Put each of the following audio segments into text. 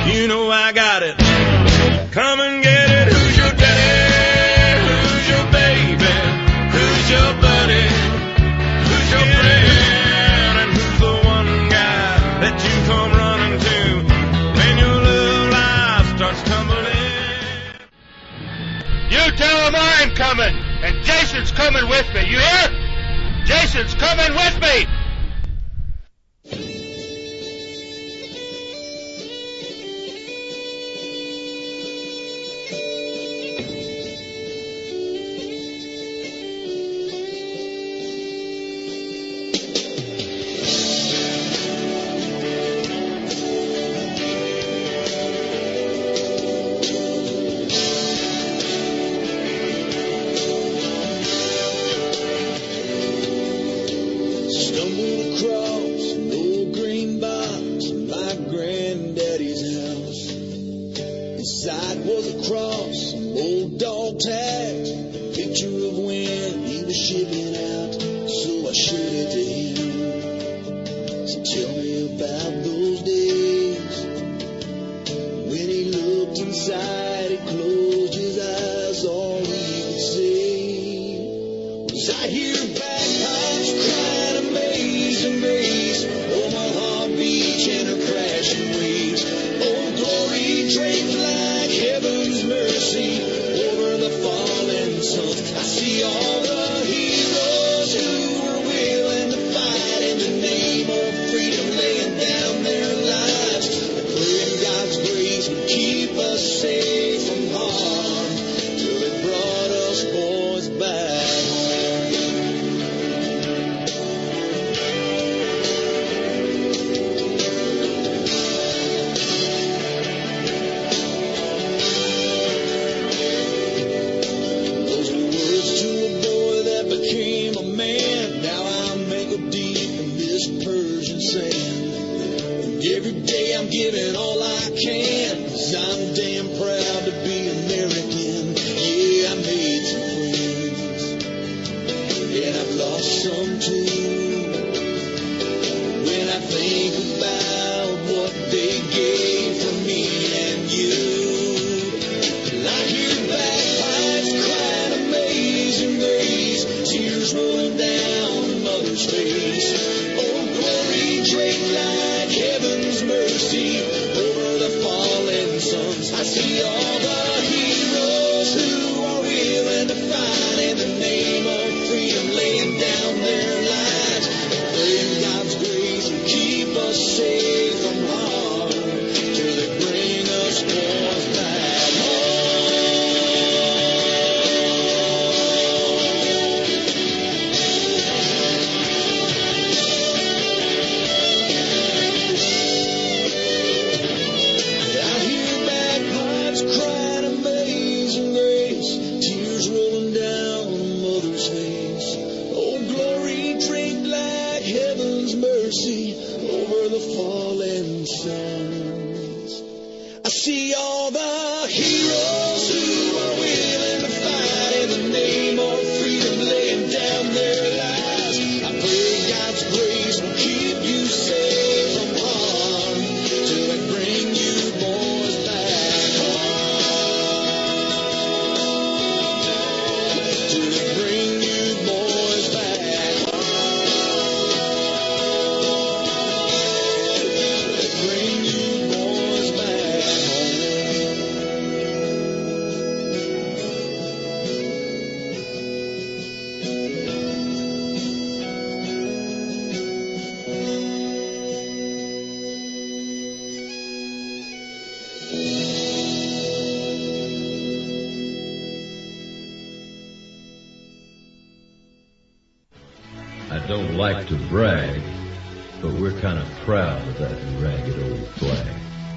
You know I got it. Come and get it. Who's your daddy? Who's your baby? Who's your buddy? Who's your friend? And who's the one guy that you come running to when your little life starts tumbling? You tell him I'm coming, and Jason's coming with me. You hear? Jason's coming with me. I don't like to brag, but we're kind of proud of that ragged old flag.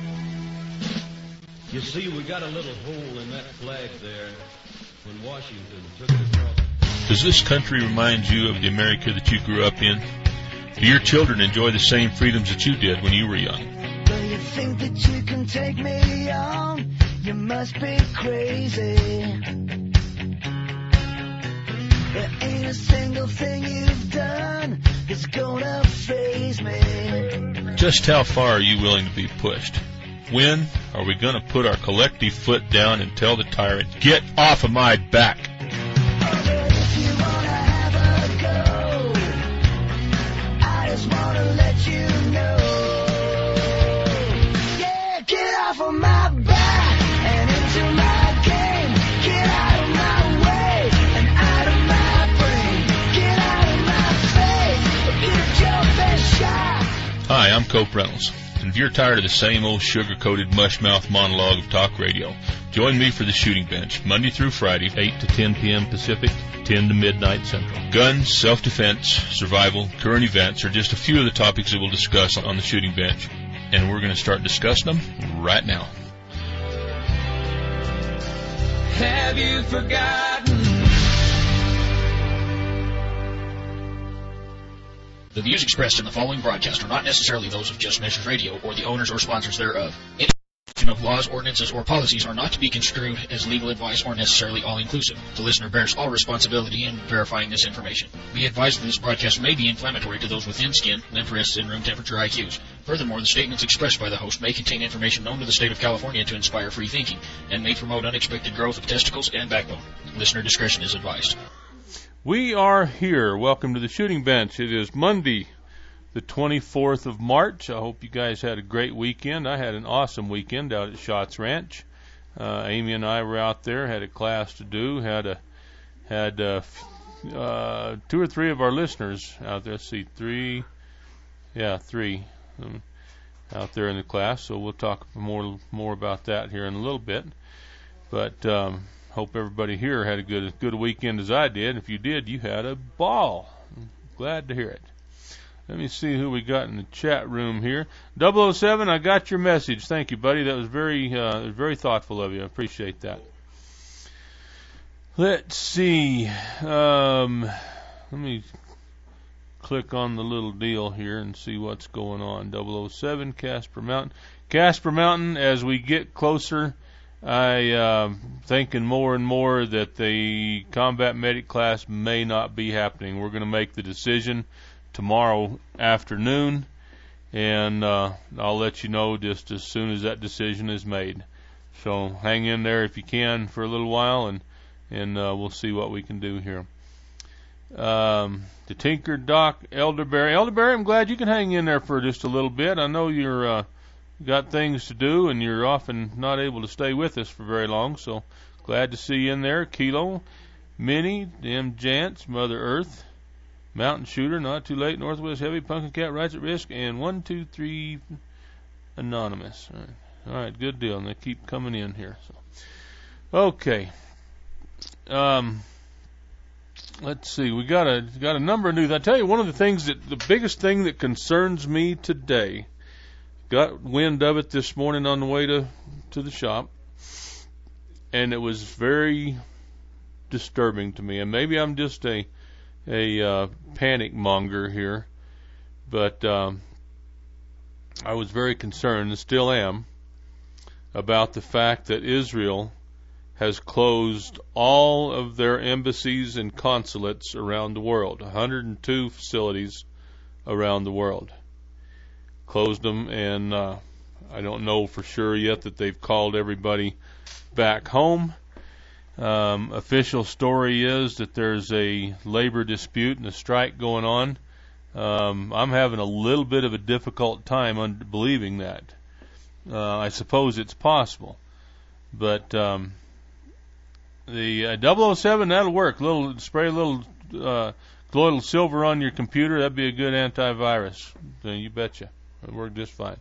You see, we got a little hole in that flag there when Washington took it across. Does this country remind you of the America that you grew up in? Do your children enjoy the same freedoms that you did when you were young? Do you think that you can take me on? You must be crazy. There ain't a single thing you've done that's gonna faze me. Just how far are you willing to be pushed? When are we going to put our collective foot down and tell the tyrant, get off of my back? If you wanna have a go, I just wanna let you know. Yeah, get off of my back and into my game. Get out of my way and out of my brain. Get out of my face, get your best shot. Hi, I'm Cope Reynolds. And if you're tired of the same old sugar-coated mush-mouth monologue of talk radio, join me for the Shooting Bench, Monday through Friday, 8 to 10 p.m. Pacific, 10 to midnight Central. Guns, self-defense, survival, current events are just a few of the topics that we'll discuss on the Shooting Bench. And we're going to start discussing them right now. Have you forgotten? The views expressed in the following broadcast are not necessarily those of Just Measures Radio or the owners or sponsors thereof. Any of laws, ordinances, or policies are not to be construed as legal advice or necessarily all-inclusive. The listener bears all responsibility in verifying this information. Be advised that this broadcast may be inflammatory to those with thin skin, limp wrists, and room temperature IQs. Furthermore, the statements expressed by the host may contain information known to the state of California to inspire free thinking and may promote unexpected growth of testicles and backbone. Listener discretion is advised. We are here. Welcome to the Shooting Bench. It is Monday, the 24th of March. I hope you guys had a great weekend. I had an awesome weekend out at Schatz Ranch. Amy and I were out there, had a class to do, had 2 or 3 of our listeners out there. Let's see, 3 out there in the class. So we'll talk more about that here in a little bit. But hope everybody here had a good weekend as I did. If you did, you had a ball. Glad to hear it. Let me see who we got in the chat room here. 007, I got your message. Thank you, buddy. That was very thoughtful of you. I appreciate that. Let's see. Let me click on the little deal here and see what's going on. 007, Casper Mountain. Casper Mountain, as we get closer, thinking more and more that the combat medic class may not be happening. We're going to make the decision tomorrow afternoon, and I'll let you know just as soon as that decision is made. So hang in there if you can for a little while, and we'll see what we can do here. The Tinker Doc, Elderberry, I'm glad you can hang in there for just a little bit. I know you're got things to do, and you're often not able to stay with us for very long, so glad to see you in there. Kilo, Minnie, M. Jantz, Mother Earth, Mountain Shooter, Not Too Late, Northwest Heavy, Pumpkin Cat, Rights at Risk, and 1, 2, 3, Anonymous. All right, good deal, and they keep coming in here. So, okay. Let's see. We got a number of news. I tell you, one of the things the biggest thing that concerns me today. Got wind of it this morning on the way to the shop, and it was very disturbing to me. And maybe I'm just a panic monger here, but I was very concerned, and still am, about the fact that Israel has closed all of their embassies and consulates around the world, 102 facilities around the world. Closed them, and I don't know for sure yet that they've called everybody back home. Official story is that there's a labor dispute and a strike going on. I'm having a little bit of a difficult time believing that. I suppose it's possible, but the 007, that'll work. Spray a little colloidal silver on your computer. That'd be a good antivirus. You betcha. It worked just fine.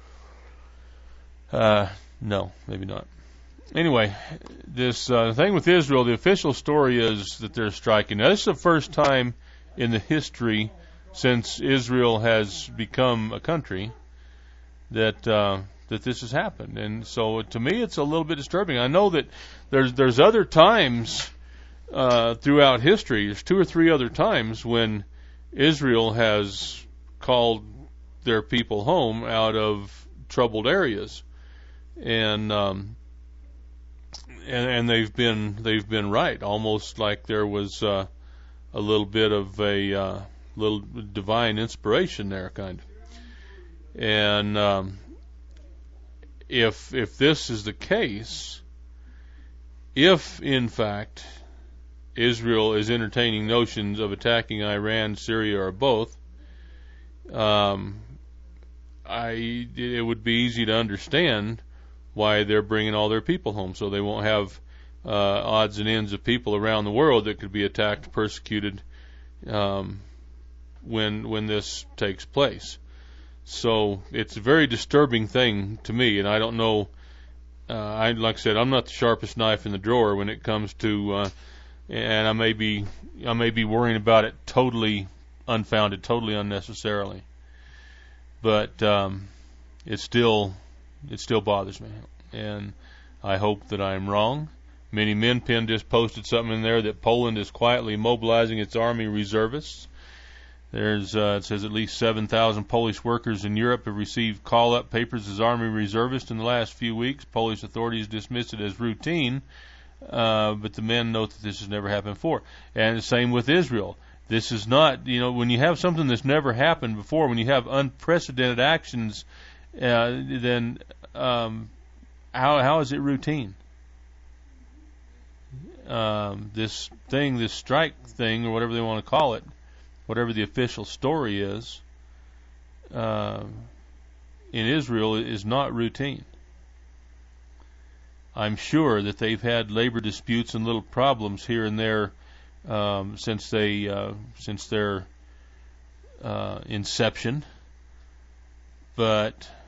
No, maybe not. Anyway, this thing with Israel, the official story is that they're striking. Now, this is the first time in the history since Israel has become a country that this has happened. And so to me, it's a little bit disturbing. I know that there's other times throughout history, there's 2 or 3 other times when Israel has called their people home out of troubled areas, and they've been right, almost like there was a little bit of a little divine inspiration there, kind of. And if this is the case, if in fact Israel is entertaining notions of attacking Iran, Syria, or both, it would be easy to understand why they're bringing all their people home, so they won't have odds and ends of people around the world that could be attacked, persecuted when this takes place. So it's a very disturbing thing to me, and I don't know. Like I said, I'm not the sharpest knife in the drawer when it comes to, and I may be worrying about it totally unfounded, totally unnecessarily. But it still bothers me, and I hope that I'm wrong. Many Minpin just posted something in there that Poland is quietly mobilizing its army reservists. It says at least 7,000 Polish workers in Europe have received call-up papers as army reservists in the last few weeks. Polish authorities dismiss it as routine, but the men note that this has never happened before. And the same with Israel. This is not, when you have something that's never happened before, when you have unprecedented actions, then how is it routine? This strike thing, or whatever they want to call it, whatever the official story is, in Israel is not routine. I'm sure that they've had labor disputes and little problems here and there since their inception, but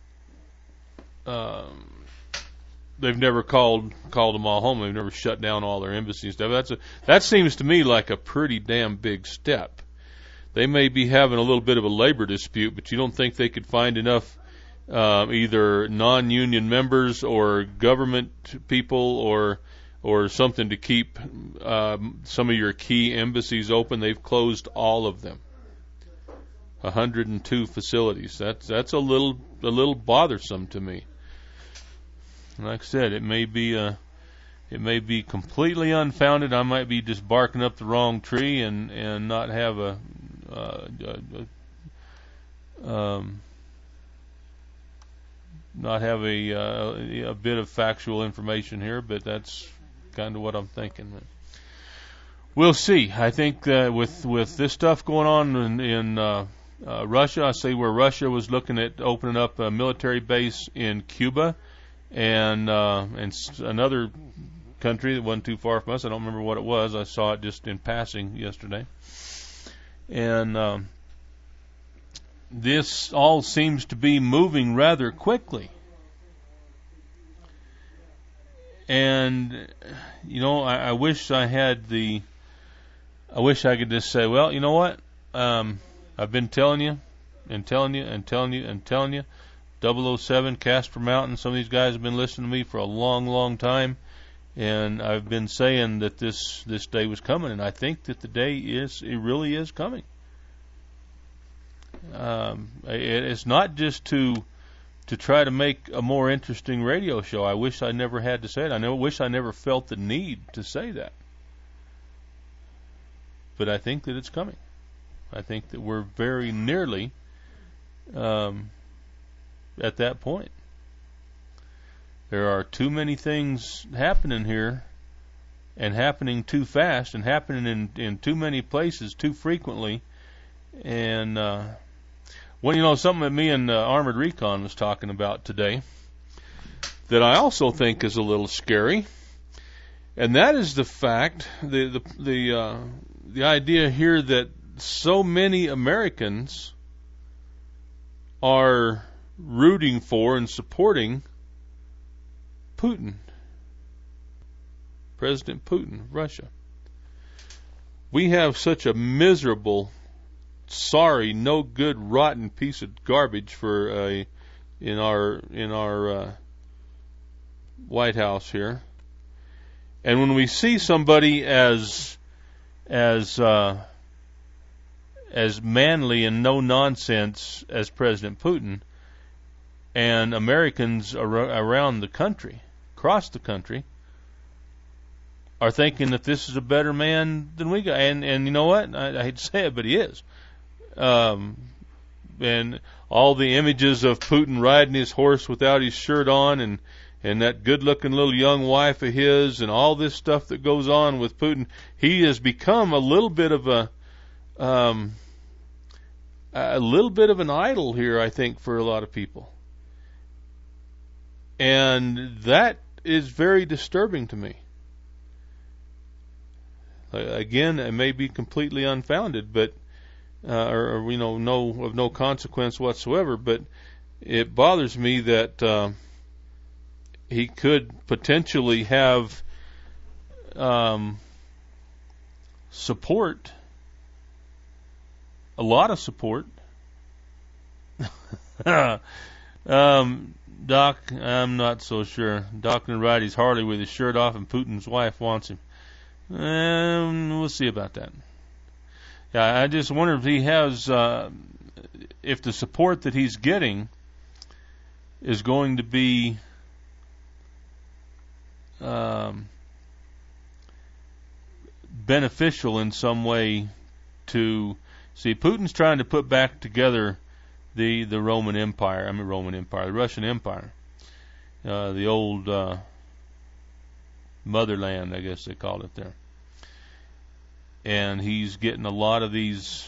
they've never called them all home. They've never shut down all their embassies and stuff. That seems to me like a pretty damn big step. They may be having a little bit of a labor dispute, but you don't think they could find enough either non-union members or government people or something to keep some of your key embassies open? They've closed all of them. 102 facilities. That's a little bothersome to me. Like I said, it may be completely unfounded. I might be just barking up the wrong tree and not have a bit of factual information here, but that's kind of what I'm thinking. We'll see. I think with this stuff going on in Russia, I say where Russia was looking at opening up a military base in Cuba, and another country that wasn't too far from us. I don't remember what it was. I saw it just in passing yesterday. And this all seems to be moving rather quickly. And, I wish I could just say, well, you know what? I've been telling you and telling you and telling you and telling you. 007, Casper Mountain, some of these guys have been listening to me for a long, long time. And I've been saying that this day was coming, and I think that the day it really is coming. It's not just to try to make a more interesting radio show. I wish I never had to say it. I wish I never felt the need to say that. But I think that it's coming. I think that we're very nearly at that point. There are too many things happening here, and happening too fast, and happening in too many places too frequently. And something that me and Armored Recon was talking about today that I also think is a little scary, and that is the fact, the idea here that so many Americans are rooting for and supporting Putin, President Putin of Russia. We have such a miserable, sorry, no good, rotten piece of garbage in our White House here. And when we see somebody as manly and no nonsense as President Putin, and Americans around the country, across the country, are thinking that this is a better man than we got. And you know what? I hate to say it, but he is. and all the images of Putin riding his horse without his shirt on, and that good-looking little young wife of his, and all this stuff that goes on with Putin, he has become a little bit of an idol here, I think, for a lot of people. And that is very disturbing to me. Again, it may be completely unfounded, but or of no consequence whatsoever. But it bothers me that he could potentially have support, a lot of support. Doc, I'm not so sure. Doc can ride his Harley with his shirt off, and Putin's wife wants him. We'll see about that. Yeah, I just wonder if he has, if the support that he's getting is going to be beneficial in some way to see. Putin's trying to put back together the Roman Empire. The Russian Empire, the old motherland, I guess they called it there. And he's getting a lot of these,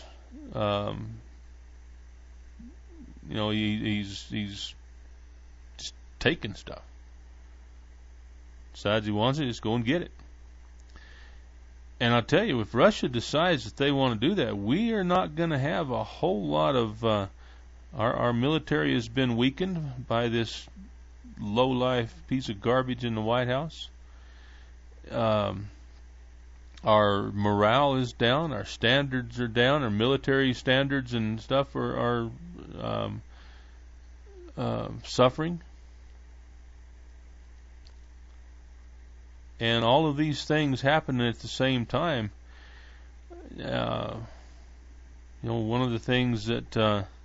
he's just taking stuff. Decides he wants it, just go and get it. And I'll tell you, if Russia decides that they want to do that, we are not going to have a whole lot of, our military has been weakened by this low-life piece of garbage in the White House. Our morale is down, our standards are down, our military standards and stuff are suffering. And all of these things happening at the same time. One of the things that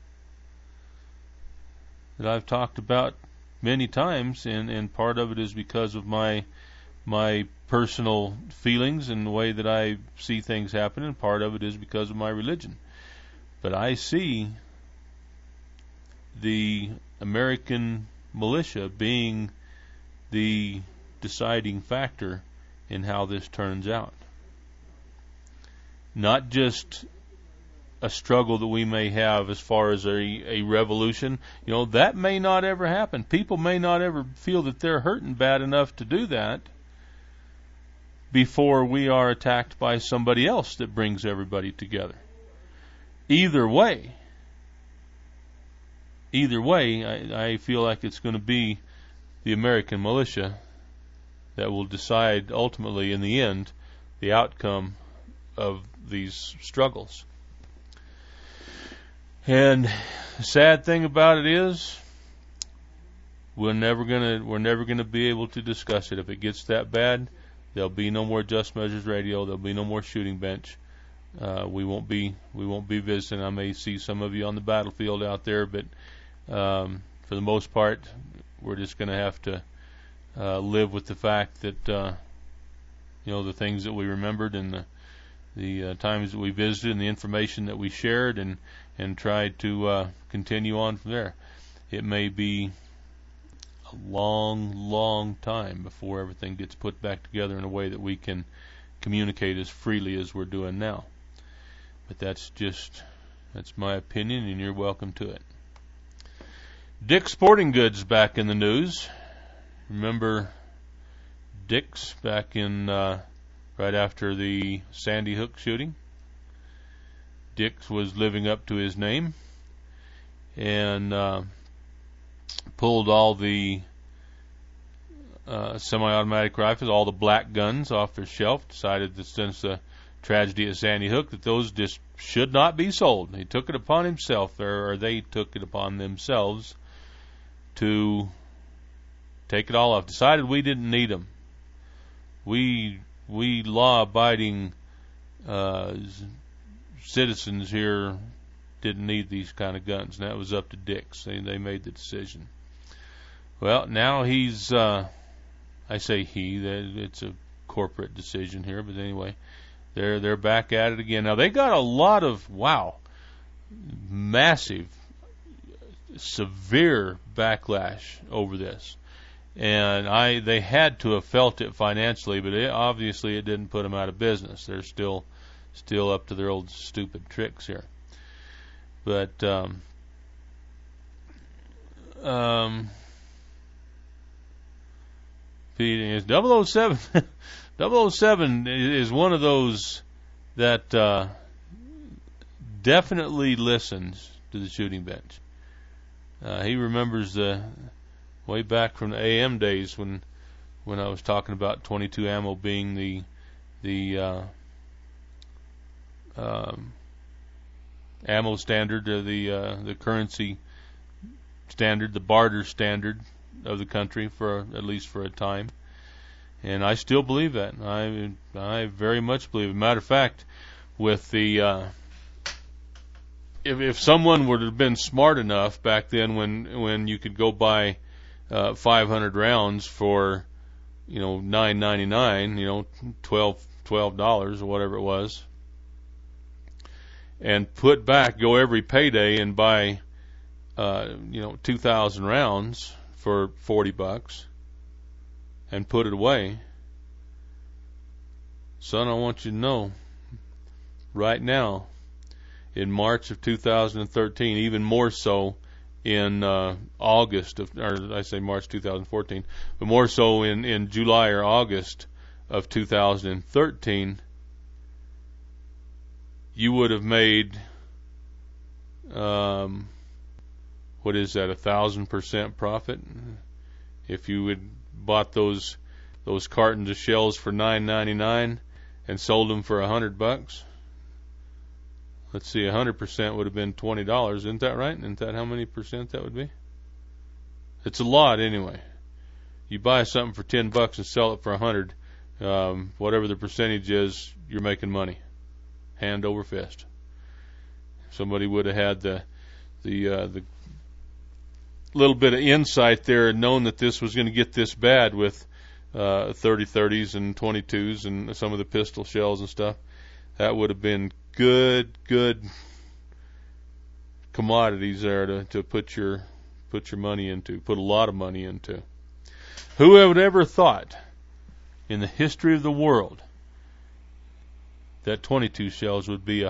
I've talked about many times, and part of it is because of my personal feelings and the way that I see things happen, and part of it is because of my religion. But I see the American militia being the deciding factor in how this turns out. Not just a struggle that we may have as far as a revolution. That may not ever happen. People may not ever feel that they're hurting bad enough to do that before we are attacked by somebody else that brings everybody together. Either way, I feel like it's going to be the American militia that will decide ultimately in the end the outcome of these struggles. And the sad thing about it is we're never gonna be able to discuss it. If it gets that bad, there'll be no more Just Measures Radio, there'll be no more Shooting Bench. We won't be visiting. I may see some of you on the battlefield out there, but for the most part, we're just going to have to live with the fact that the things that we remembered and the times that we visited and the information that we shared and tried to continue on from there. It may be a long, long time before everything gets put back together in a way that we can communicate as freely as we're doing now. But that's my opinion, and you're welcome to it. Dick's Sporting Goods back in the news. Remember Dick's back in right after the Sandy Hook shooting? Dick's was living up to his name and pulled all the semi-automatic rifles, all the black guns off their shelf, decided that since the tragedy at Sandy Hook that those just should not be sold. He took it upon himself, or they took it upon themselves to take it all off. Decided we didn't need them. We law-abiding citizens here didn't need these kind of guns, and that was up to Dick's. They made the decision. Well, now he's, I say he, it's a corporate decision here, but anyway, they're back at it again. Now, they got a lot of, massive severe backlash over this, and they had to have felt it financially, but obviously it didn't put them out of business. They're still up to their old stupid tricks here. But 007 007 is one of those that definitely listens to the shooting bench. He remembers way back from the AM days when I was talking about 22 ammo being the ammo standard, the currency standard, the barter standard of the country at least for a time. And I still believe that. I very much believe it. Matter of fact, with the if someone would have been smart enough back then when you could go buy 500 rounds for $9.99, $12 or whatever it was, and go every payday and buy 2,000 rounds for $40 and put it away. Son, I want you to know right now, in March of 2013, even more so in August or I say March 2014, but more so in July or August of 2013, you would have made what is that, 1,000% profit if you had bought those cartons of shells for $9.99 and sold them for $100. Let's see, 100% would have been $20. Isn't that right? Isn't that how many percent that would be? It's a lot anyway. You buy something for $10 and sell it for $100. Whatever the percentage is, you're making money, hand over fist. Somebody would have had the little bit of insight there and known that this was going to get this bad with 30-30s and 22s and some of the pistol shells and stuff. That would have been good commodities there to put your money into, put a lot of money into. Who would ever thought in the history of the world that 22 shells would be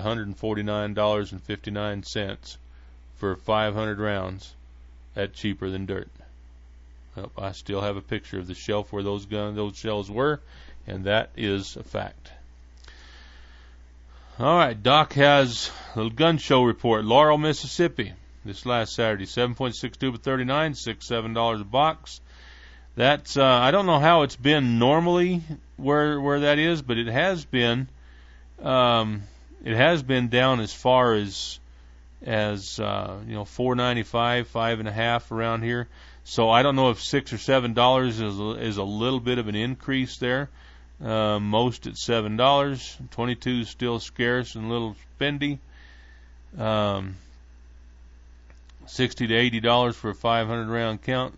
$149.59 for 500 rounds at cheaper than dirt? Well, I still have a picture of the shelf where those shells were, and that is a fact. All right, Doc has a little gun show report. Laurel, Mississippi, this last Saturday, 7.62 by 39, $6-7 a box. That's I don't know how it's been normally where that is, but it has been down as far as $4.95, $5.50 around here. So I don't know if $6 or $7 is a little bit of an increase there. Most at $7. 22 is still scarce and a little spendy. $60 to $80 for a 500 round count.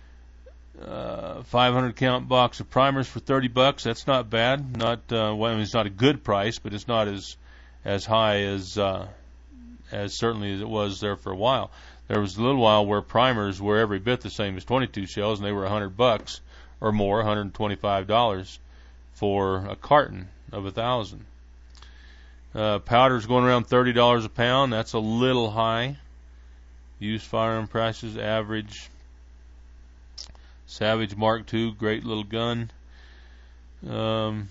500 count box of primers for $30. That's not bad. It's not a good price, but it's not as high as certainly as it was there for a while. There was a little while where primers were every bit the same as 22 shells, and they were $100 or more, $125 for a carton of 1,000. Powder's going around $30 a pound. That's a little high. Used firearm prices average. Savage Mark II, great little gun. Yeah,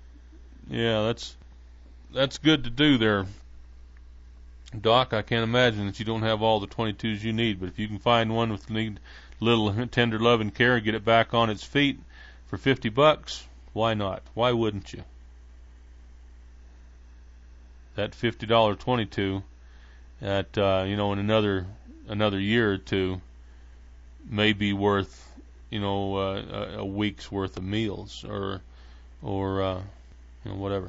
that's good to do there, Doc. I can't imagine that you don't have all the 22s you need, but if you can find one with little tender love and care, get it back on its feet for $50, why not? Why wouldn't you? That $50 22 at in another year or two may be worth a week's worth of meals or whatever.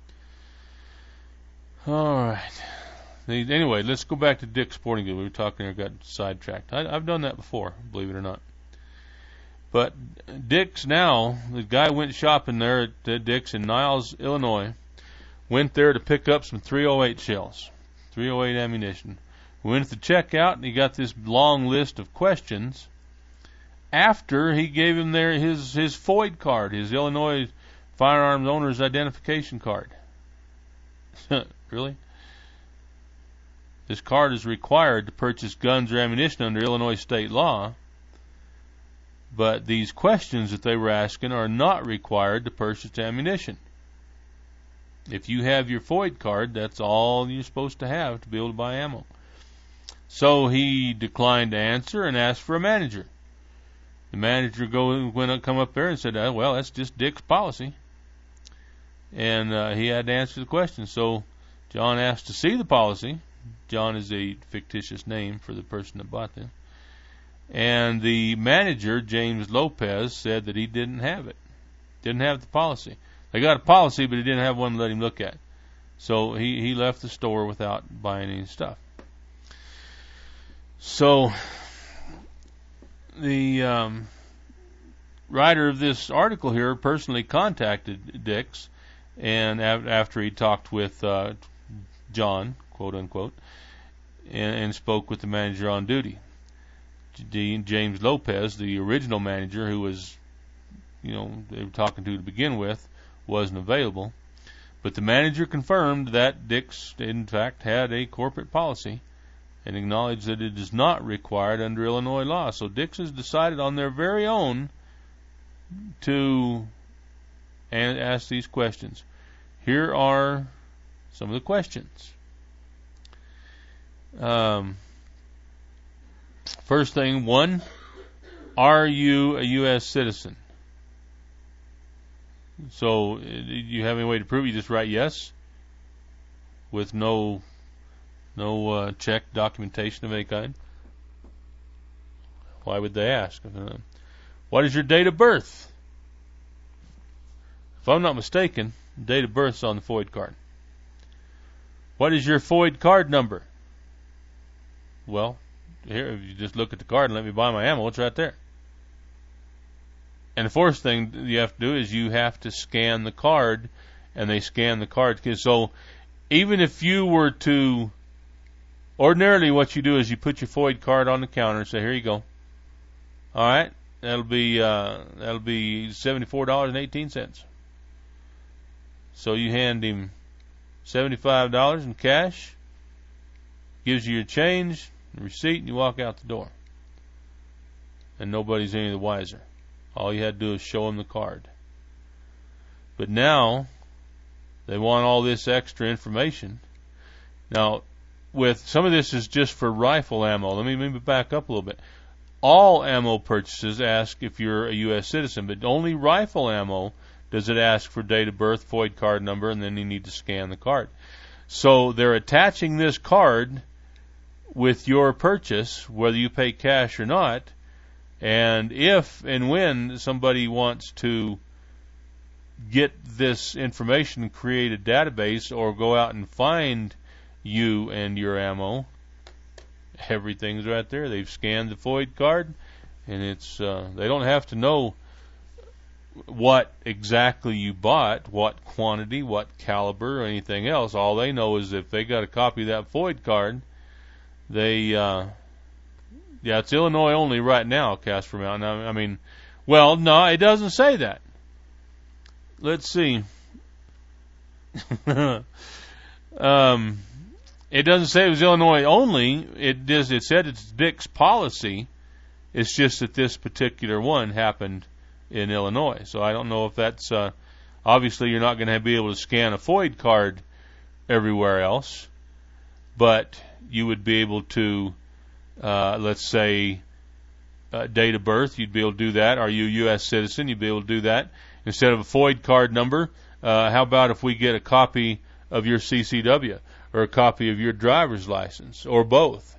All right. Anyway, let's go back to Dick's Sporting Goods. We were talking there, got sidetracked. I've done that before, believe it or not. But Dick's now, the guy went shopping there at Dick's in Niles, Illinois, went there to pick up some .308 shells, .308 ammunition We went to the checkout, and he got this long list of questions after he gave him his FOID card, his Illinois Firearms Owner's Identification Card. Really? This card is required to purchase guns or ammunition under Illinois state law, but these questions that they were asking are not required to purchase ammunition. If you have your FOID card, that's all you're supposed to have to be able to buy ammo. So he declined to answer and asked for a manager. The manager come up there and said, well, that's just Dick's policy. And he had to answer the question. So John asked to see the policy. John is a fictitious name for the person that bought them. And the manager, James Lopez, said that he didn't have it. Didn't have the policy. They got a policy, but he didn't have one to let him look at. So he left the store without buying any stuff. So the writer of this article here personally contacted Dick's, and after he talked with John, quote unquote, and spoke with the manager on duty. James Lopez, the original manager who was, they were talking to begin with, wasn't available. But the manager confirmed that Dick's, in fact, had a corporate policy and acknowledged that it is not required under Illinois law. So Dick's has decided on their very own to ask these questions. Here are some of the questions. First thing, 1, are you a U.S. citizen? So, do you have any way to prove it? You just write yes with no check documentation of any kind. Why would they ask? What is your date of birth? If I'm not mistaken, date of birth is on the FOID card. What is your FOID card number? Well, here, if you just look at the card and let me buy my ammo, it's right there. And the fourth thing you have to do is you have to scan the card, and they scan the card. So even if you were to, ordinarily what you do is you put your FOID card on the counter and say, here you go. All right, that'll be $74.18. So you hand him $75 in cash, gives you your change, the receipt, and you walk out the door. And nobody's any the wiser. All you had to do is show them the card. But now, they want all this extra information. Now, with some of this is just for rifle ammo. Let me maybe back up a little bit. All ammo purchases ask if you're a U.S. citizen, but only rifle ammo does it ask for date of birth, FOID card number, and then you need to scan the card. So they're attaching this card with your purchase, whether you pay cash or not. And if and when somebody wants to get this information and create a database or go out and find you and your ammo, everything's right there. They've scanned the FOID card, and it's they don't have to know what exactly you bought, what quantity, what caliber, or anything else. All they know is if they got a copy of that FOID card, they yeah, it's Illinois only right now, Casper Mountain. I mean, well, no, it doesn't say that. Let's see. It doesn't say it was Illinois only. It said it's Dick's policy. It's just that this particular one happened in Illinois. So I don't know if that's obviously you're not going to be able to scan a FOID card everywhere else, but you would be able to, let's say, date of birth. You'd be able to do that. Are you a U.S. citizen? You'd be able to do that instead of a FOID card number. How about if we get a copy of your CCW or a copy of your driver's license or both?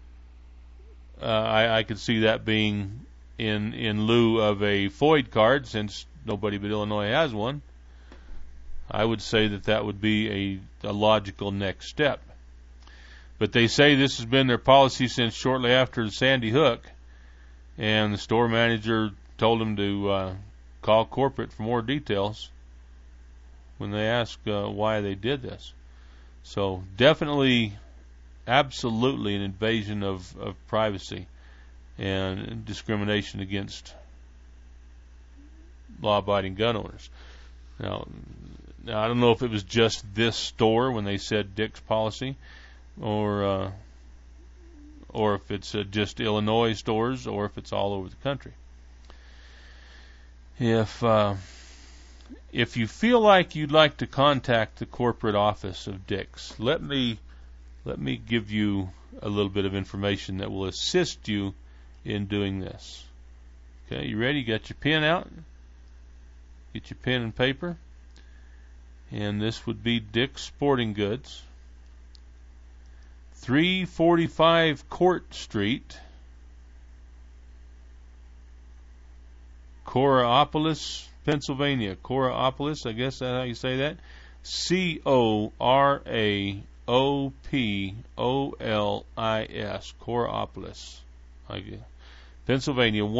I could see that being in lieu of a FOID card, since nobody but Illinois has one. I would say that would be a logical next step. But they say this has been their policy since shortly after the Sandy Hook, and the store manager told them to call corporate for more details when they asked why they did this. So definitely absolutely an invasion of privacy and discrimination against law-abiding gun owners. Now, I don't know if it was just this store when they said Dick's policy, or if it's just Illinois stores, or if it's all over the country. If you feel like you'd like to contact the corporate office of Dick's, let me give you a little bit of information that will assist you in doing this. Okay, you ready? You got your pen out? Get your pen and paper. And this would be Dick's Sporting Goods, 345 Court Street, Coraopolis, Pennsylvania. Coraopolis, I guess that's how you say that. Coraopolis, Coraopolis, Pennsylvania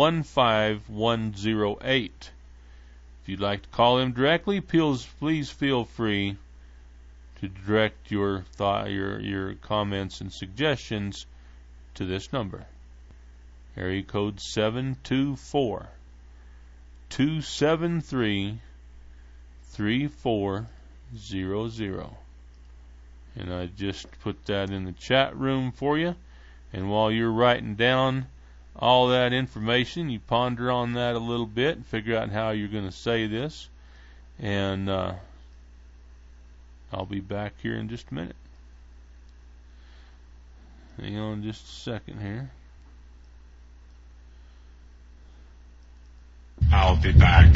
15108. If you'd like to call him directly, please feel free to direct your comments and suggestions to this number. Area code 724-273-3400. And I just put that in the chat room for you. And while you're writing down all that information, you ponder on that a little bit and figure out how you're going to say this. And I'll be back here in just a minute. Hang on just a second here. I'll be back.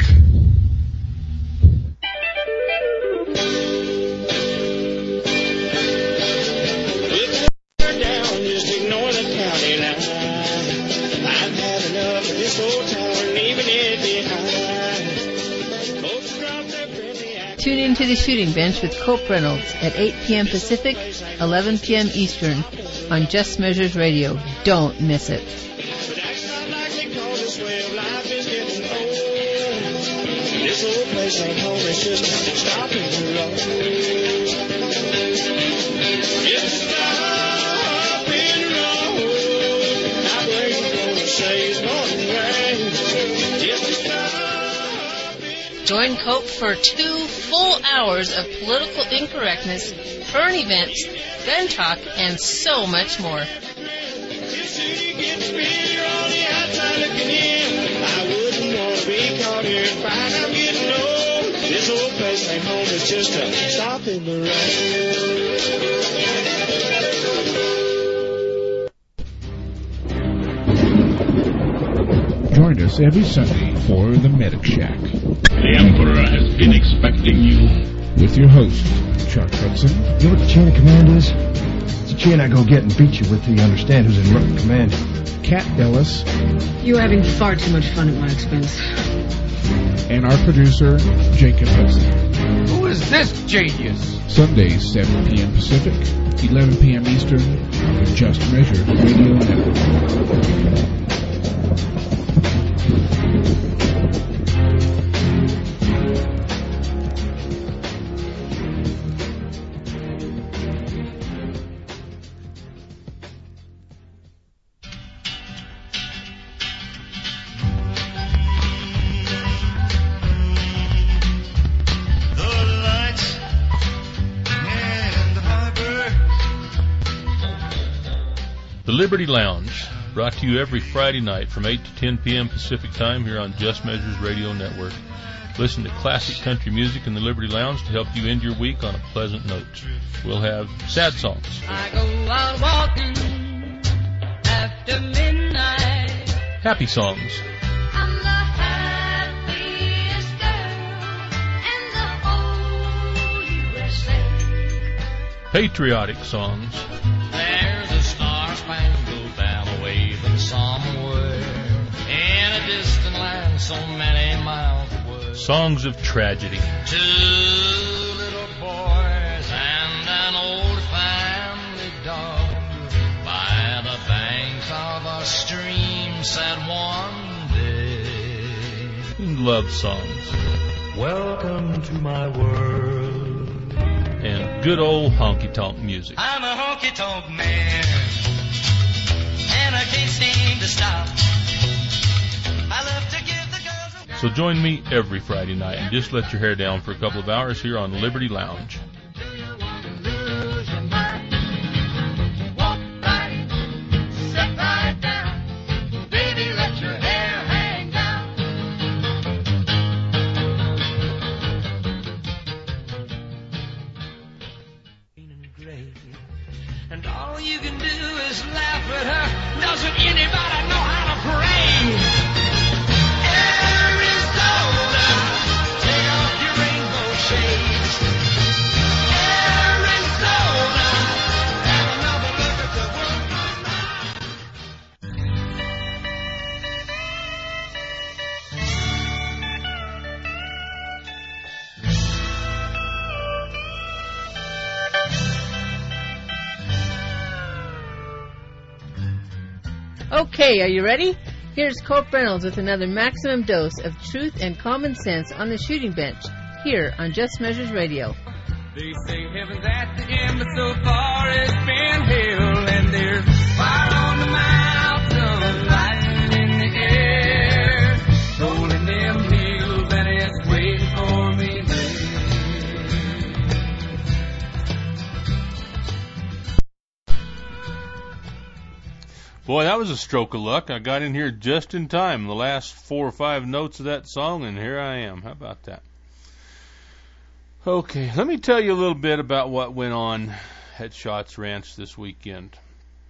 Down, just ignore the county line. I've had enough of this old town, leaving it behind. Folks drop their friendly act. Tune in to the Shooting Bench with Cope Reynolds at 8 p.m. Pacific, 11 p.m. Eastern on Just Measures Radio. Don't miss it. But that's not likely, 'cause this way of life is getting old. This old place ain't home, it's just stopping the road. It's stopping the road. I'm waiting for the says morning rain. It's stopping. Join Cope for 2 full hours of political incorrectness, current events, gun talk, and so much more. This city gets bigger on the outside looking in. I wouldn't want to be caught here and find I'm getting old. This old place ain't home, it's just a stop in the road. Join us every Sunday for the Medic Shack The Emperor has been expecting you. with your host, Chuck Hudson, You know what the chain of command is? It's a chain I go get and beat you with till you understand who's in command. Kat Ellis, You're having far too much fun at my expense. and our producer, Jacob Hudson. Who is this genius? Sundays, 7 p.m. Pacific, 11 p.m. Eastern, on the Just Measured Radio Network. The lights and the harbor. The Liberty Lounge, brought to you every Friday night from 8 to 10 p.m. Pacific Time here on Just Measures Radio Network. Listen to classic country music in the Liberty Lounge to help you end your week on a pleasant note. We'll have sad songs, I go out walking after midnight. happy songs, I'm the happiest girl in the whole USA. patriotic songs, There's a star-spangled banner waving somewhere in a distant land so many miles away. songs of tragedy, 2 little boys and an old family dog by the banks of a stream sat one day. and love songs, Welcome to my world. and good old honky-tonk music. I'm a honky-tonk man, and I can't seem to stop. I love to give the girls a... So join me every Friday night and just let your hair down for a couple of hours here on Liberty Lounge. And all you can do is laugh at her. Doesn't anybody know how to pray? Arizona, take off your rainbow shades. Arizona, have another look at the Okay, are you ready? Here's Cope Reynolds with another maximum dose of truth and common sense on the shooting bench, here on Just Measures Radio. They say heaven's at the end, but so far it's been hell, and there's fire on the mountain, lightning in the air, rolling them hills, and it's waiting for me there. Boy, that was a stroke of luck. I got in here just in time, the last 4 or 5 notes of that song, and here I am. How about that? Okay, let me tell you a little bit about what went on at Schatz Ranch this weekend.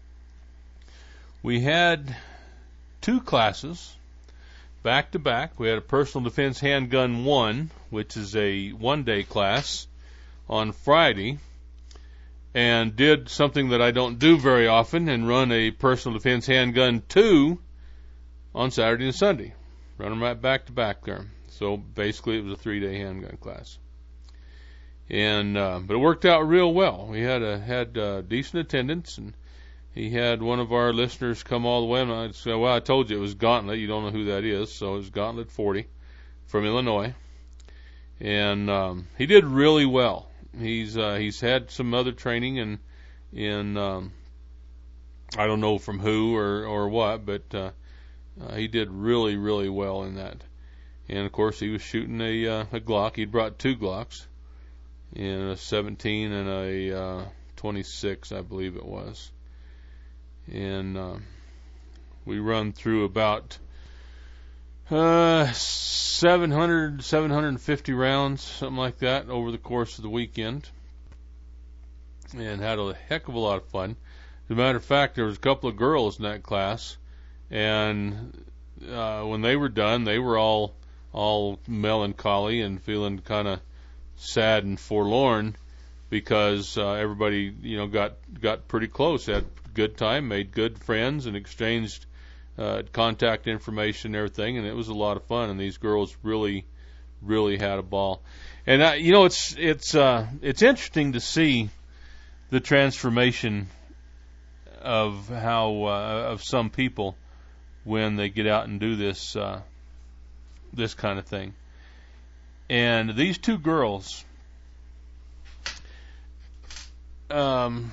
We had 2 classes back to back. We had a Personal Defense Handgun 1, which is a 1-day class, on Friday, and did something that I don't do very often and run a Personal Defense Handgun 2 on Saturday and Sunday. Run them right back to back there. So basically it was a 3-day handgun class. And but it worked out real well. We had decent attendance, and he had one of our listeners come all the way, and I said, well, I told you it was Gauntlet. You don't know who that is. So it was Gauntlet 40 from Illinois. And he did really well. He's had some other training in I don't know from who or what, but he did really, really well in that. And of course he was shooting a Glock. He'd brought 2 Glocks, in a 17 and a 26, I believe it was. And we run through about 750 rounds, something like that, over the course of the weekend, and had a heck of a lot of fun. As a matter of fact, there was a couple of girls in that class, and when they were done, they were all melancholy and feeling kind of sad and forlorn because everybody, got pretty close, had a good time, made good friends, and exchanged contact information and everything, and it was a lot of fun. And these girls really, really had a ball. And it's interesting to see the transformation of how of some people when they get out and do this this kind of thing. And these 2 girls, when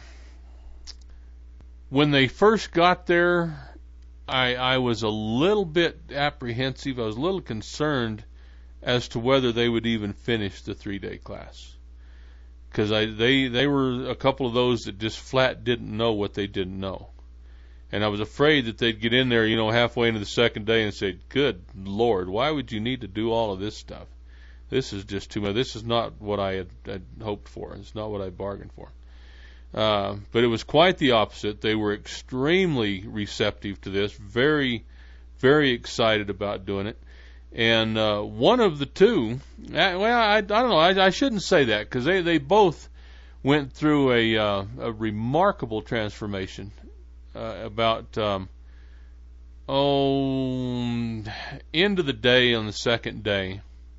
they first got there, I was a little bit apprehensive. I was a little concerned as to whether they would even finish the 3-day class, because they were a couple of those that just flat didn't know what they didn't know, and I was afraid that they'd get in there, halfway into the 2nd day and say, "Good Lord, why would you need to do all of this stuff? This is just too much. This is not what I had hoped for. It's not what I bargained for." But it was quite the opposite. They were extremely receptive to this, very, very excited about doing it. And one of the 2, I don't know, I shouldn't say that, because they both went through a remarkable transformation about end of the day on the 2nd day.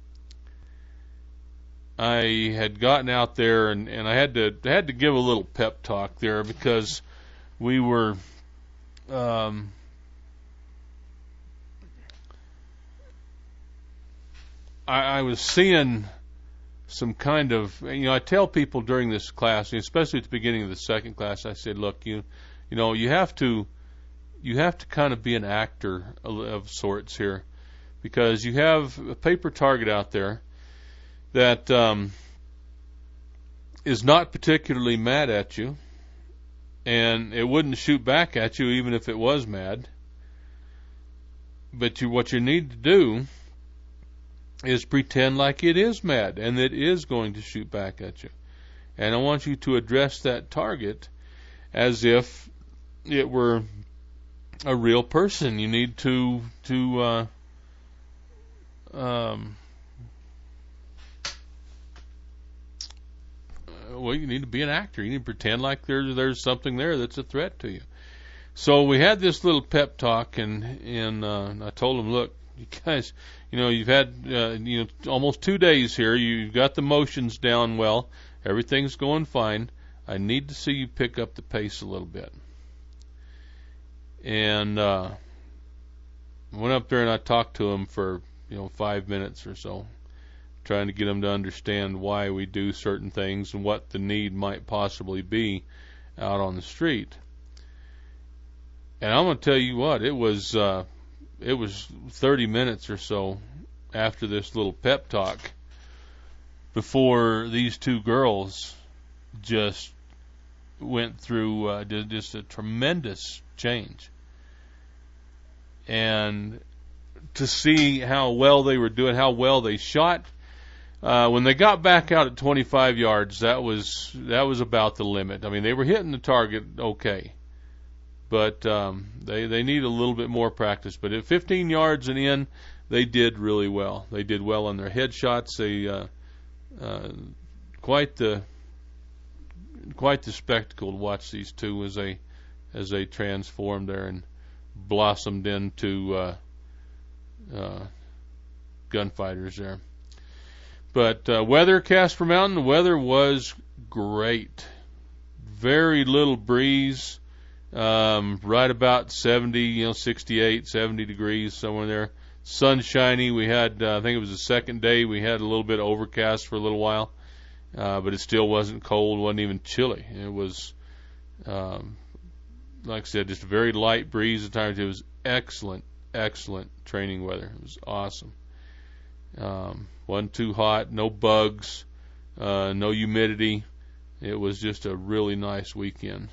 I had gotten out there and I had to give a little pep talk there, because we were I was seeing some kind of, I tell people during this class, especially at the beginning of the second class, I said, look, you have to kind of be an actor of sorts here, because you have a paper target out there that is not particularly mad at you, and it wouldn't shoot back at you even if it was mad. But what you need to do is pretend like it is mad and it is going to shoot back at you. And I want you to address that target as if it were a real person. You need to you need to be an actor. You need to pretend like there's something there that's a threat to you. So we had this little pep talk, and I told him, look, you guys, you've had almost 2 days here. You've got the motions down well. Everything's going fine. I need to see you pick up the pace a little bit. And went up there and I talked to him for 5 minutes or so, trying to get him to understand why we do certain things and what the need might possibly be out on the street. And I'm going to tell you what, it was 30 minutes or so after this little pep talk before these two girls just went through just a tremendous change. And to see how well they were doing, how well they shot, when they got back out at 25 yards, that was about the limit. I mean, they were hitting the target okay, but they need a little bit more practice. But at 15 yards and in, they did really well. They did well on their headshots. They quite the spectacle to watch these two as they transformed there and blossomed into gunfighters there. But weather, Casper Mountain, the weather was great. Very little breeze, right about 70, 68, 70 degrees, somewhere there. Sunshiny. We had, I think it was the second day, we had a little bit of overcast for a little while, but it still wasn't cold, wasn't even chilly. It was, like I said, just a very light breeze at times. It was excellent training weather. It was awesome. Wasn't too hot, no bugs, no humidity. It was just a really nice weekend.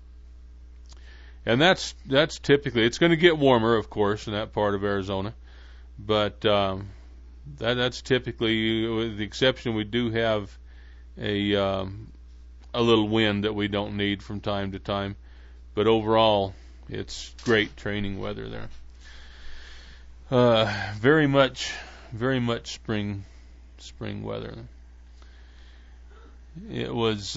And that's typically, it's going to get warmer, of course, in that part of Arizona, but that's typically, with the exception we do have a little wind that we don't need from time to time, but overall it's great training weather there. Very much spring weather. It was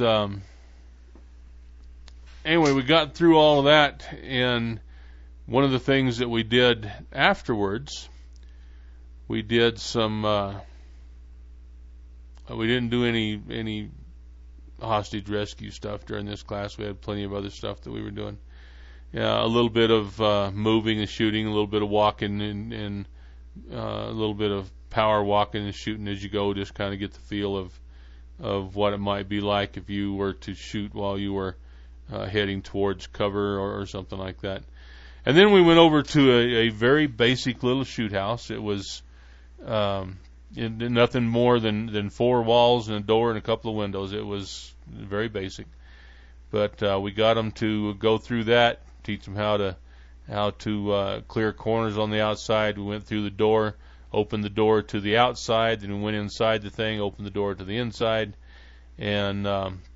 anyway, we got through all of that, and one of the things that we did afterwards, we did some we didn't do any hostage rescue stuff during this class. We had plenty of other stuff that we were doing. A little bit of moving and shooting, a little bit of walking, and a little bit of power walking and shooting as you go, just kind of get the feel of what it might be like if you were to shoot while you were heading towards cover or something like that. And then we went over to a very basic little shoot house. It was nothing more than 4 walls and a door and a couple of windows. It was very basic, but we got them to go through that, teach them how to clear corners on the outside. We went through the door, opened the door to the outside, then we went inside the thing, opened the door to the inside, and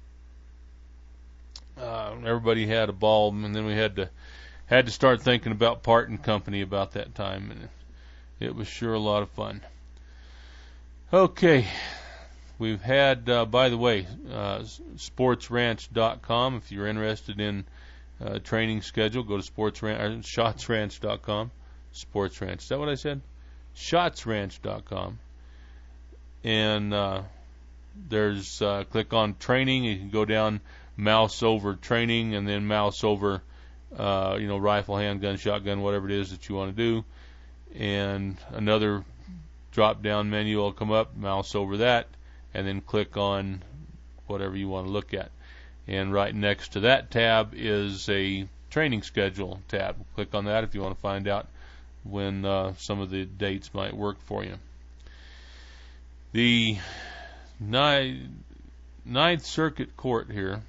everybody had a ball. And then we had to start thinking about parting company about that time, and it was sure a lot of fun. Okay, we've had, by the way, sportsranch.com. If you're interested in training schedule, go to shotsranch.com. Sports Ranch. Is that what I said? Shotsranch.com. And there's click on training. You can go down, mouse over training, and then mouse over rifle, handgun, shotgun, whatever it is that you want to do. And another drop down menu will come up, mouse over that, and then click on whatever you want to look at. And right next to that tab is a training schedule tab. Click on that if you want to find out when some of the dates might work for you. The Ninth Circuit Court here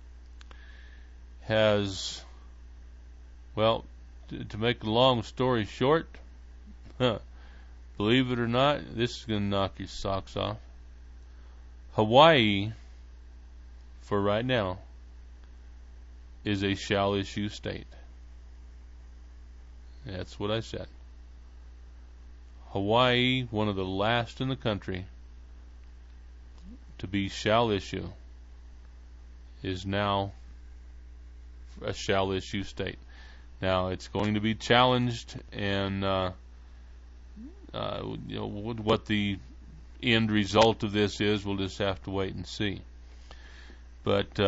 has, well, to make a long story short, believe it or not, this is going to knock your socks off. Hawaii, for right now, is a shall issue state. That's what I said. Hawaii, one of the last in the country to be shall issue, is now a shall issue state. Now it's going to be challenged, and what the end result of this is, we'll just have to wait and see. But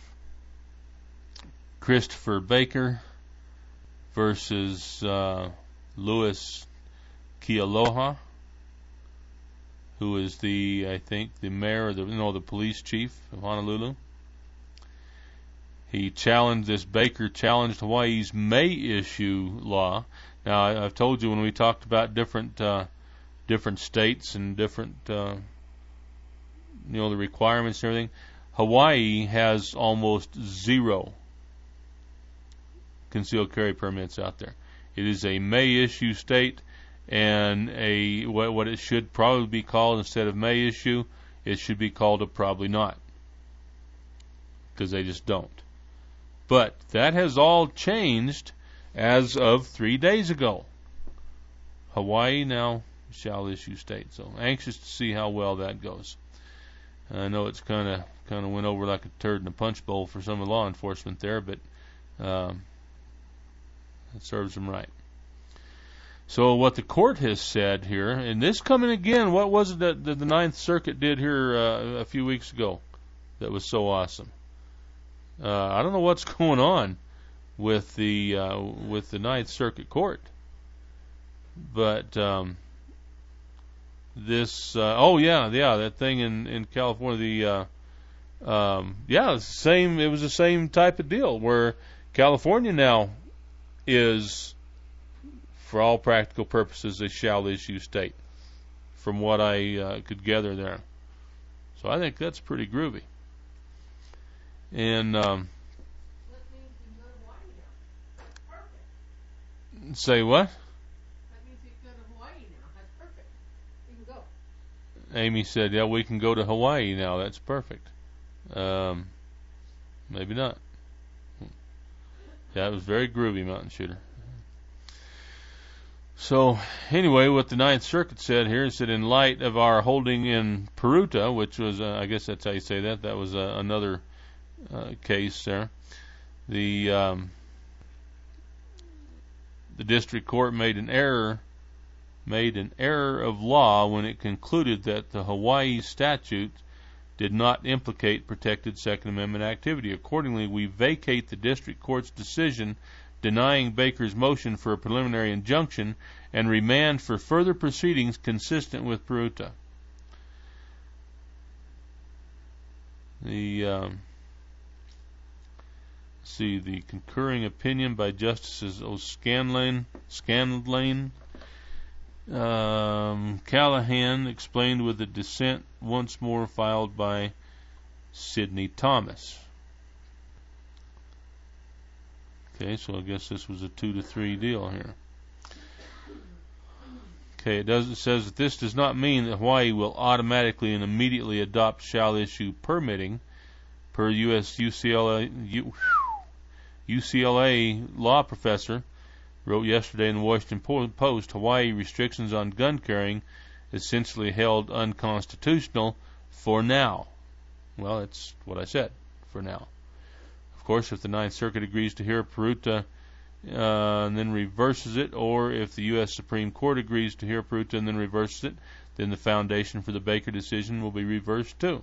Christopher Baker versus Louis Kealoha, who is I think the mayor, the police chief of Honolulu. Baker challenged Hawaii's May issue law. Now, I've told you when we talked about different states and different, the requirements and everything, Hawaii has almost zero concealed carry permits out there. It is a May issue state, and what it should probably be called, instead of May issue, it should be called a probably not, because they just don't. But that has all changed as of 3 days ago. Hawaii now shall issue state. So anxious to see how well that goes. I know it's kind of went over like a turd in a punch bowl for some of the law enforcement there, but it serves them right. So what the court has said here, and this coming again, what was it that the Ninth Circuit did here a few weeks ago that was so awesome? I don't know what's going on with the Ninth Circuit Court, but that thing in California, it was the same type of deal where California now is, for all practical purposes, a shall issue state, from what I could gather there. So I think that's pretty groovy. And say what? That means we can go to Hawaii now. That's perfect. We can go. Amy said, "Yeah, we can go to Hawaii now. That's perfect." Maybe not. Yeah, it was very groovy, Mountain Shooter. So, anyway, what the Ninth Circuit said here is that in light of our holding in Peruta, which was, I guess that's how you say that, that was another case there, the district court made an error of law when it concluded that the Hawaii statute did not implicate protected Second Amendment activity. Accordingly, we vacate the district court's decision denying Baker's motion for a preliminary injunction and remand for further proceedings consistent with Peruta. The concurring opinion by Justices O'Scanlan, Callahan, explained with a dissent once more filed by Sidney Thomas. Okay, so I guess this was a 2-3 deal here. Okay, it says that this does not mean that Hawaii will automatically and immediately adopt shall issue permitting. Per U.S. UCLA law professor wrote yesterday in the Washington Post, Hawaii restrictions on gun carrying essentially held unconstitutional for now. Well, that's what I said, for now. Of course, if the Ninth Circuit agrees to hear Peruta and then reverses it, or if the U.S. Supreme Court agrees to hear Peruta and then reverses it, then the foundation for the Baker decision will be reversed too.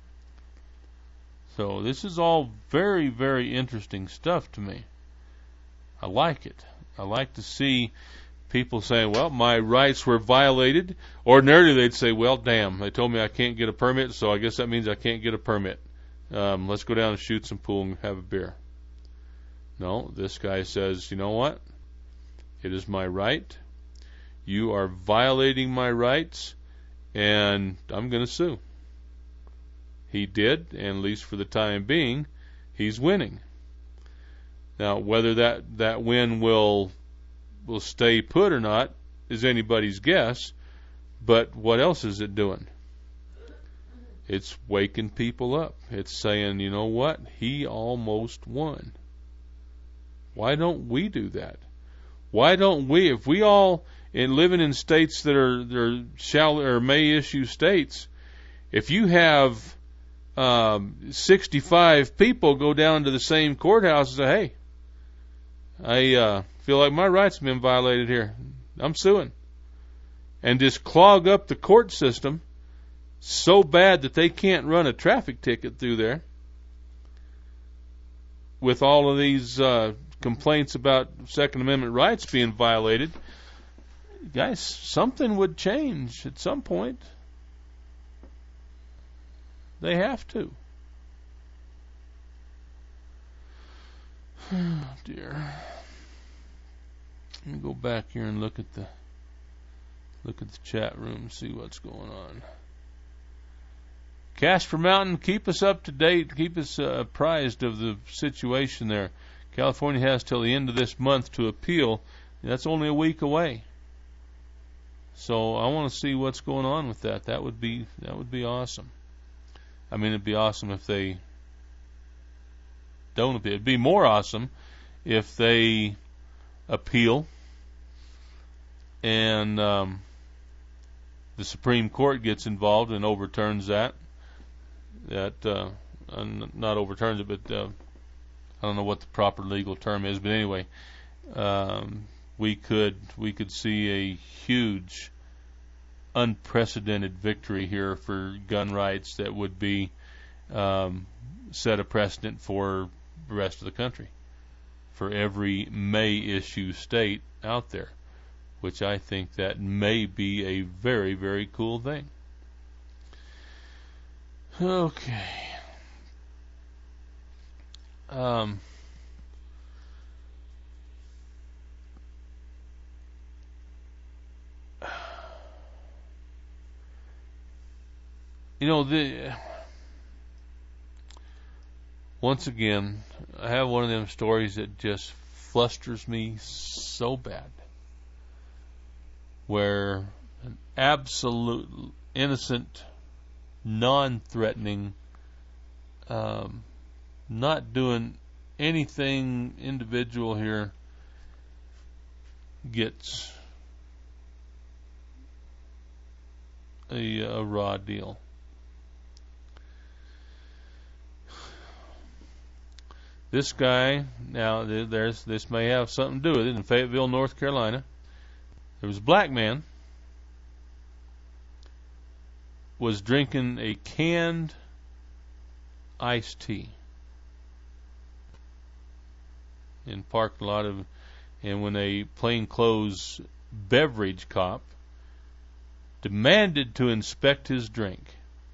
So this is all very, very interesting stuff to me. I like it. I like to see people saying, well, my rights were violated. Ordinarily, they'd say, well, damn, they told me I can't get a permit, so I guess that means I can't get a permit. Let's go down and shoot some pool and have a beer. No, this guy says, you know what? It is my right. You are violating my rights, and I'm going to sue. He did, and at least for the time being, he's winning. Now, whether that win will stay put or not is anybody's guess, but what else is it doing? It's waking people up. It's saying, you know what? He almost won. Why don't we do that? Why don't we, if we all, in living in states that are shall or may issue states, if you have 65 people go down to the same courthouse and say, hey, I feel like my rights have been violated here. I'm suing. And just clog up the court system so bad that they can't run a traffic ticket through there with all of these complaints about Second Amendment rights being violated. Guys, something would change at some point. They have to. Oh, dear. Let me go back here and look at the chat room and see what's going on. Casper Mountain, keep us up to date, keep us apprised of the situation there. California has till the end of this month to appeal. That's only a week away. So I want to see what's going on with that. That would be awesome. I mean, it'd be awesome if they don't appeal. It'd be more awesome if they appeal and the Supreme Court gets involved and overturns that. Not overturns it, but I don't know what the proper legal term is. But anyway, we could see a huge, unprecedented victory here for gun rights that would be set a precedent for the rest of the country, for every may issue state out there, which I think that may be a very, very cool thing. Okay. You know, once again, I have one of them stories that just flusters me so bad, where an absolute innocent, non-threatening, not doing anything individual here gets a raw deal. This guy, now this may have something to do with it. In Fayetteville, North Carolina, there was a black man was drinking a canned iced tea in parking lot of, and when a plainclothes beverage cop demanded to inspect his drink,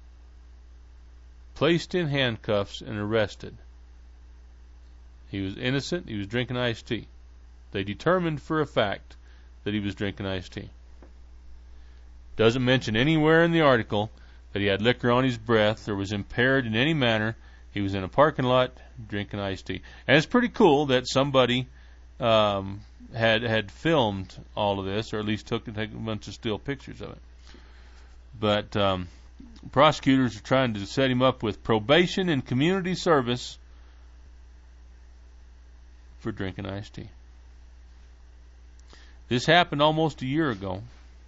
placed in handcuffs and arrested. He was innocent. He was drinking iced tea. They determined for a fact that he was drinking iced tea. Doesn't mention anywhere in the article that he had liquor on his breath or was impaired in any manner. He was in a parking lot drinking iced tea. And it's pretty cool that somebody had filmed all of this, or at least took a bunch of still pictures of it. But prosecutors are trying to set him up with probation and community service for drinking iced tea. This happened almost a year ago.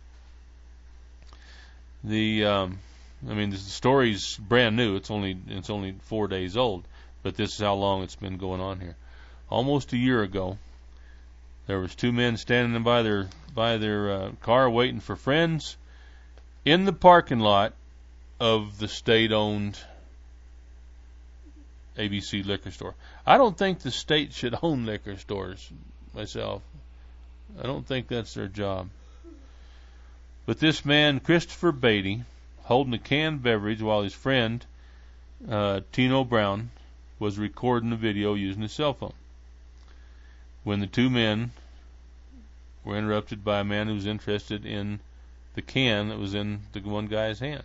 The story's brand new. It's only 4 days old, but this is how long it's been going on here. Almost a year ago, there was two men standing by their car waiting for friends in the parking lot of the state-owned ABC liquor store. I don't think the state should own liquor stores myself. I don't think that's their job. But this man, Christopher Beatty, holding a canned beverage while his friend, Tino Brown, was recording the video using his cell phone. When the two men were interrupted by a man who was interested in the can that was in the one guy's hand.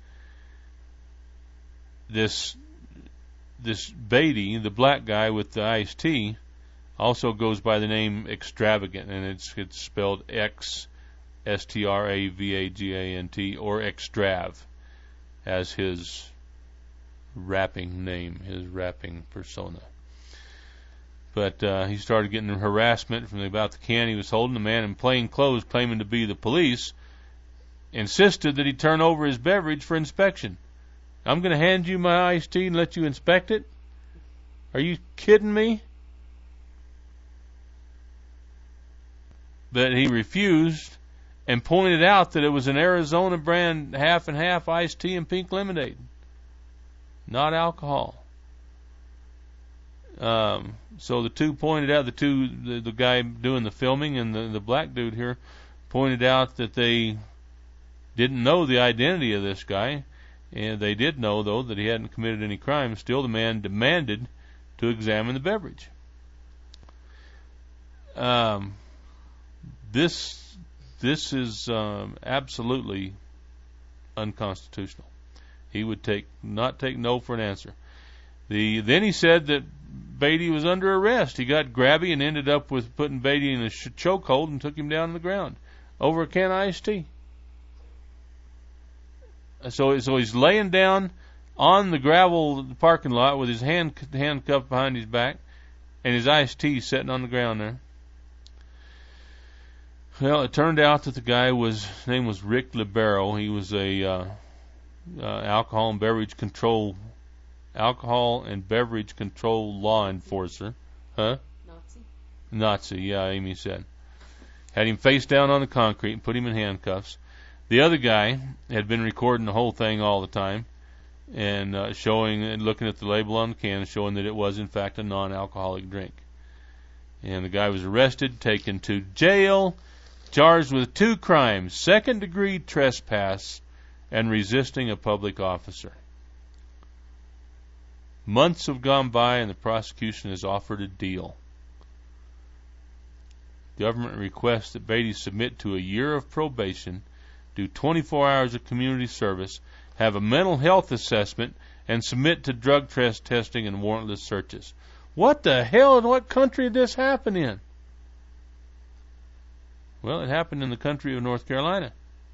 This Beatty, the black guy with the iced tea, also goes by the name Extravagant, and it's spelled Xstravagant or Extrav as his rapping name, his rapping persona. But he started getting harassment about the can he was holding. The man in plain clothes, claiming to be the police, insisted that he turn over his beverage for inspection. I'm going to hand you my iced tea and let you inspect it? Are you kidding me? But he refused and pointed out that it was an Arizona brand half and half iced tea and pink lemonade, not alcohol. So the two pointed out, the guy doing the filming and the black dude here pointed out that they didn't know the identity of this guy, and they did know, though, that he hadn't committed any crime. Still, the man demanded to examine the beverage. This is absolutely unconstitutional. He would not take no for an answer. Then he said that Beatty was under arrest. He got grabby and ended up with putting Beatty in a chokehold and took him down on the ground over a can of iced tea. So he's laying down on the gravel parking lot with his handcuffed behind his back and his iced tea sitting on the ground there. Well, it turned out that the guy his name was Rick Libero. He was a alcohol and beverage control law enforcer. Huh? Nazi, yeah, Amy said. Had him face down on the concrete and put him in handcuffs. The other guy had been recording the whole thing all the time and showing and looking at the label on the can, showing that it was in fact a non-alcoholic drink. And the guy was arrested, taken to jail, charged with 2 crimes: second-degree trespass and resisting a public officer. Months have gone by and the prosecution has offered a deal. Government requests that Beatty submit to a year of probation, do 24 hours of community service, have a mental health assessment, and submit to drug testing and warrantless searches. What the hell, in what country did this happen in? Well, it happened in the country of North Carolina.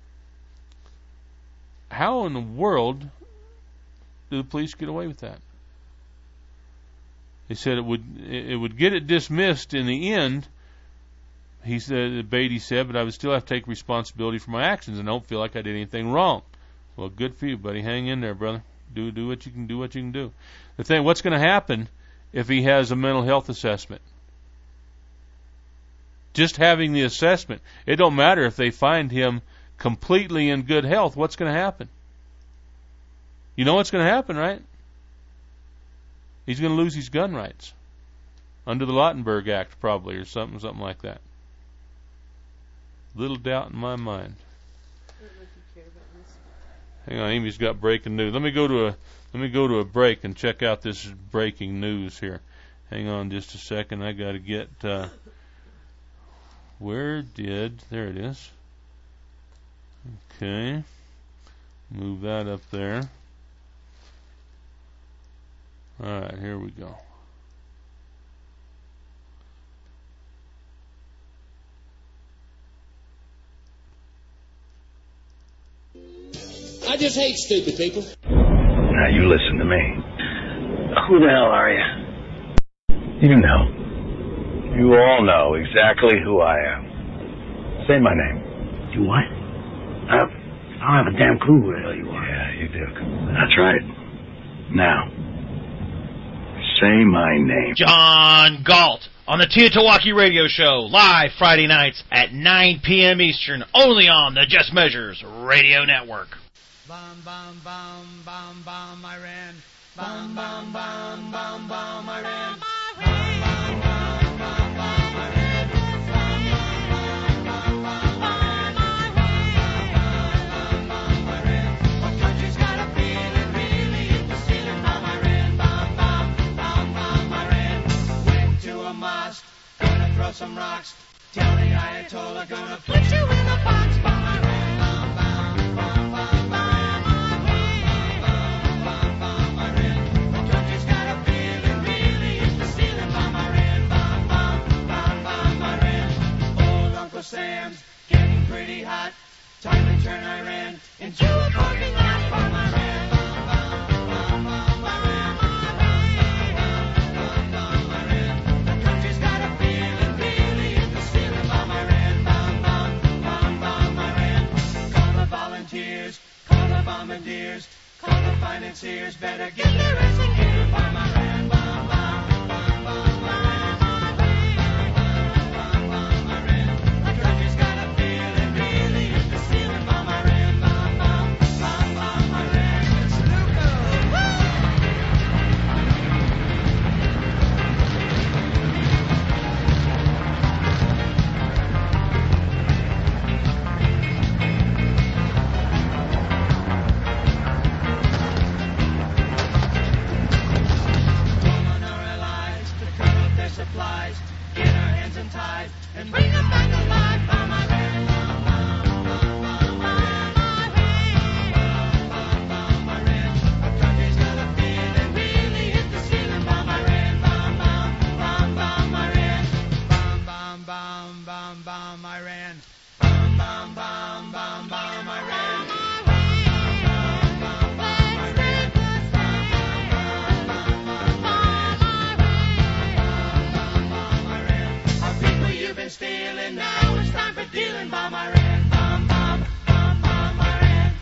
How in the world do the police get away with that? They said it would get it dismissed in the end. He said, Beatty said, but I would still have to take responsibility for my actions and don't feel like I did anything wrong. Well, good for you, buddy. Hang in there, brother. Do what you can do. The thing, what's going to happen if he has a mental health assessment? Just having the assessment, it don't matter if they find him completely in good health. What's going to happen? You know what's going to happen, right? He's going to lose his gun rights under the Lautenberg Act, probably, or something like that. Little doubt in my mind. Hang on, Amy's got breaking news. Let me go to a break and check out this breaking news here. Hang on just a second. I got to get there it is. Okay. Move that up there. All right, here we go. I just hate stupid people. Now you listen to me. Who the hell are you? You know. You all know exactly who I am. Say my name. You what? I don't have a damn clue who the hell you are. Yeah, you do. That's right. Now, say my name. John Galt on the Teotowaki Radio Show, live Friday nights at 9 p.m. Eastern, only on the Just Measures Radio Network. Bum, bum, bum, bum, bum, I ran. Bum, bum, bum, bum, bum, I ran. Bum, bum, bum, bum, bum, I ran. Bum, bum, bum, box. Tell the Ayatollah gonna put you in a box. Bomb Iran, bomb, bomb, bomb, bomb, bomb, bomb, bomb Iran. The country's got a feeling, really hit the ceiling. Bomb Iran, bomb, bomb, bomb, bomb Iran. Old Uncle Sam's getting pretty hot. Time to turn Iran into a parking lot. Bomb Iran, bomb, bomb, bomb, bomb Iran. Bomb Iran. The country's got a feeling, really hit the ceiling. Bomb Iran, bomb, bomb, bomb, bomb Iran. Call the volunteers, call the bombardiers, call the financiers. Better get their ass in gear. Bomb Iran, bomb, bomb, bomb, bomb Iran. Bomb, bomb Iran. The country's got a feeling, really hit the ceiling. Bomb Iran, bomb, bomb, bomb, bomb Iran. Woman our allies to cut off their supplies, get our hands untied and bring them back alive. Bomb Iran, bomb, bomb, bomb, bomb Iran. Bomb, bomb Iran. The country's got a feeling, really hit the ceiling. Bomb Iran, bomb, bomb, bomb, bomb Iran. Bomb, bomb, bomb, bomb, bomb Iran. Bomb, bomb, bomb, bomb, bomb Iran. Our people you've been stealing, now it's time for dealing. Bomb Iran, bomb, bomb, bomb, bomb Iran.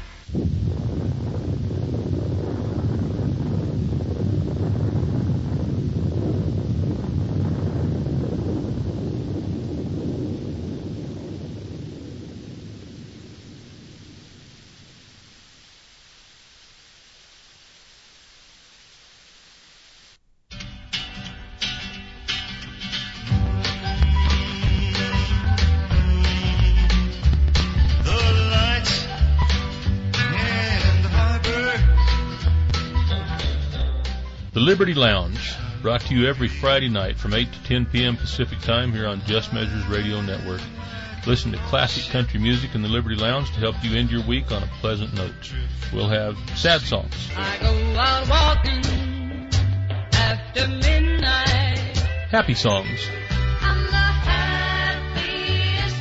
The lights and the viper. The Liberty Lounge, brought to you every Friday night from 8 to 10 p.m. Pacific Time here on Just Measures Radio Network. Listen to classic country music in the Liberty Lounge to help you end your week on a pleasant note. We'll have sad songs, I go out walking after midnight. happy songs, I'm the happiest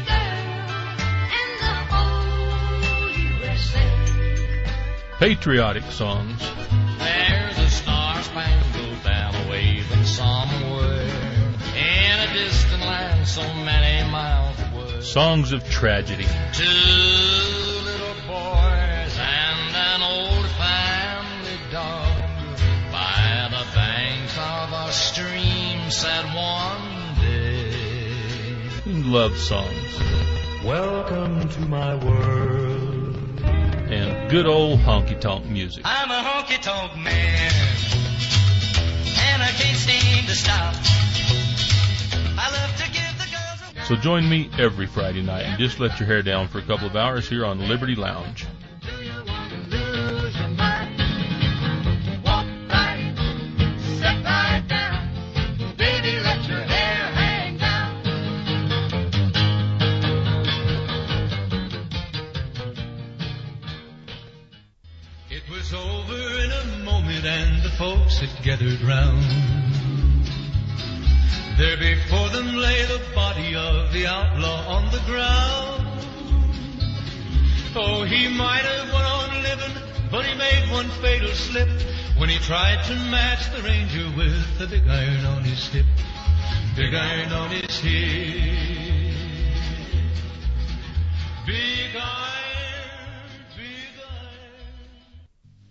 girl in the whole USA. patriotic songs, There's a star-spangled banner waving somewhere in a distant land so many miles away. songs of tragedy, 2 little boys and an old family dog by the banks of a stream said one day, and love songs, Welcome to my world. and good old honky-tonk music. I'm a honky-tonk man, and I can't seem to stop. I love to give the girls a... So join me every Friday night and just let your hair down for a couple of hours here on the Liberty Lounge. Do you want to lose your mind? Walk right, sit right down. Baby, let your hair hang down. It was over in a moment and the folks had gathered round. There before them lay the body of the outlaw on the ground. Oh, he might have went on living, but he made one fatal slip when he tried to match the ranger with the big iron on his hip. Big iron on his hip. Big iron, big iron.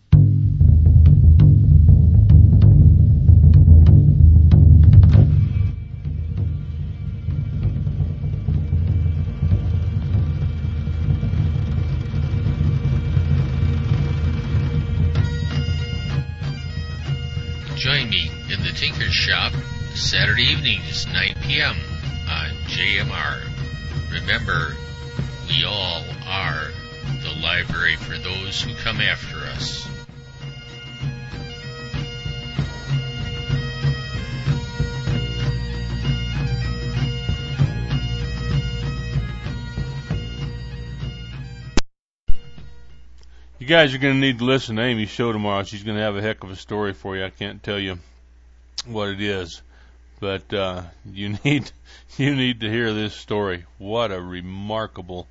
Join me in the Tinker's Shop Saturday evenings, 9 p.m. on JMR. Remember, we all are the library for those who come after us. You guys are going to need to listen to Amy's show tomorrow. She's going to have a heck of a story for you. I can't tell you what it is, but you need to hear this story. What a remarkable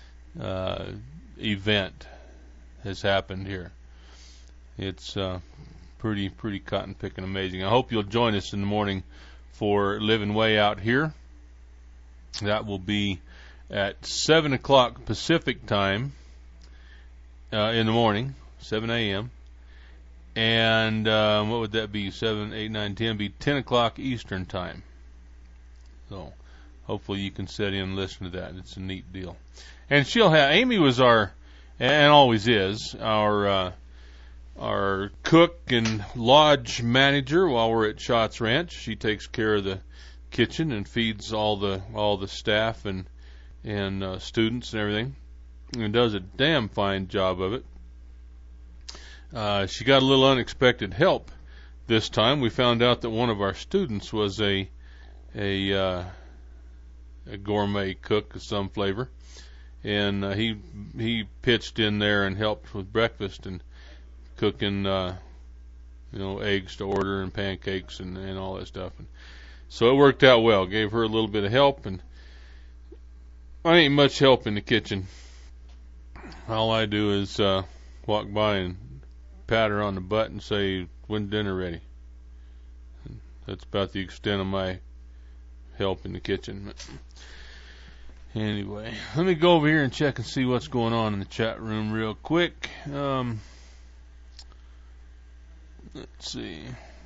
event has happened here. It's pretty cotton picking amazing. I hope you'll join us in the morning for Living Way Out Here. That will be at 7 o'clock Pacific time in the morning, 7 a.m. And what would that be? 7, 8, 9, 10. Be 10 o'clock Eastern time. So hopefully you can sit in and listen to that. It's a neat deal. And Amy was and always is, our cook and lodge manager while we're at Schatz Ranch. She takes care of the kitchen and feeds all the staff and students and everything, and does a damn fine job of it. She got a little unexpected help this time. We found out that one of our students was a gourmet cook of some flavor, and he pitched in there and helped with breakfast and cooking eggs to order and pancakes and all that stuff. And so it worked out well. Gave her a little bit of help, and I ain't much help in the kitchen. All I do is walk by and pat her on the butt and say, "When's dinner ready?" And that's about the extent of my help in the kitchen. Anyway, let me go over here and check and see what's going on in the chat room real quick. Let's see.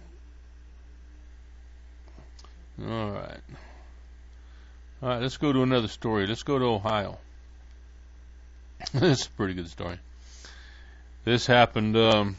All right, let's go to another story. Let's go to Ohio. This is a pretty good story. This happened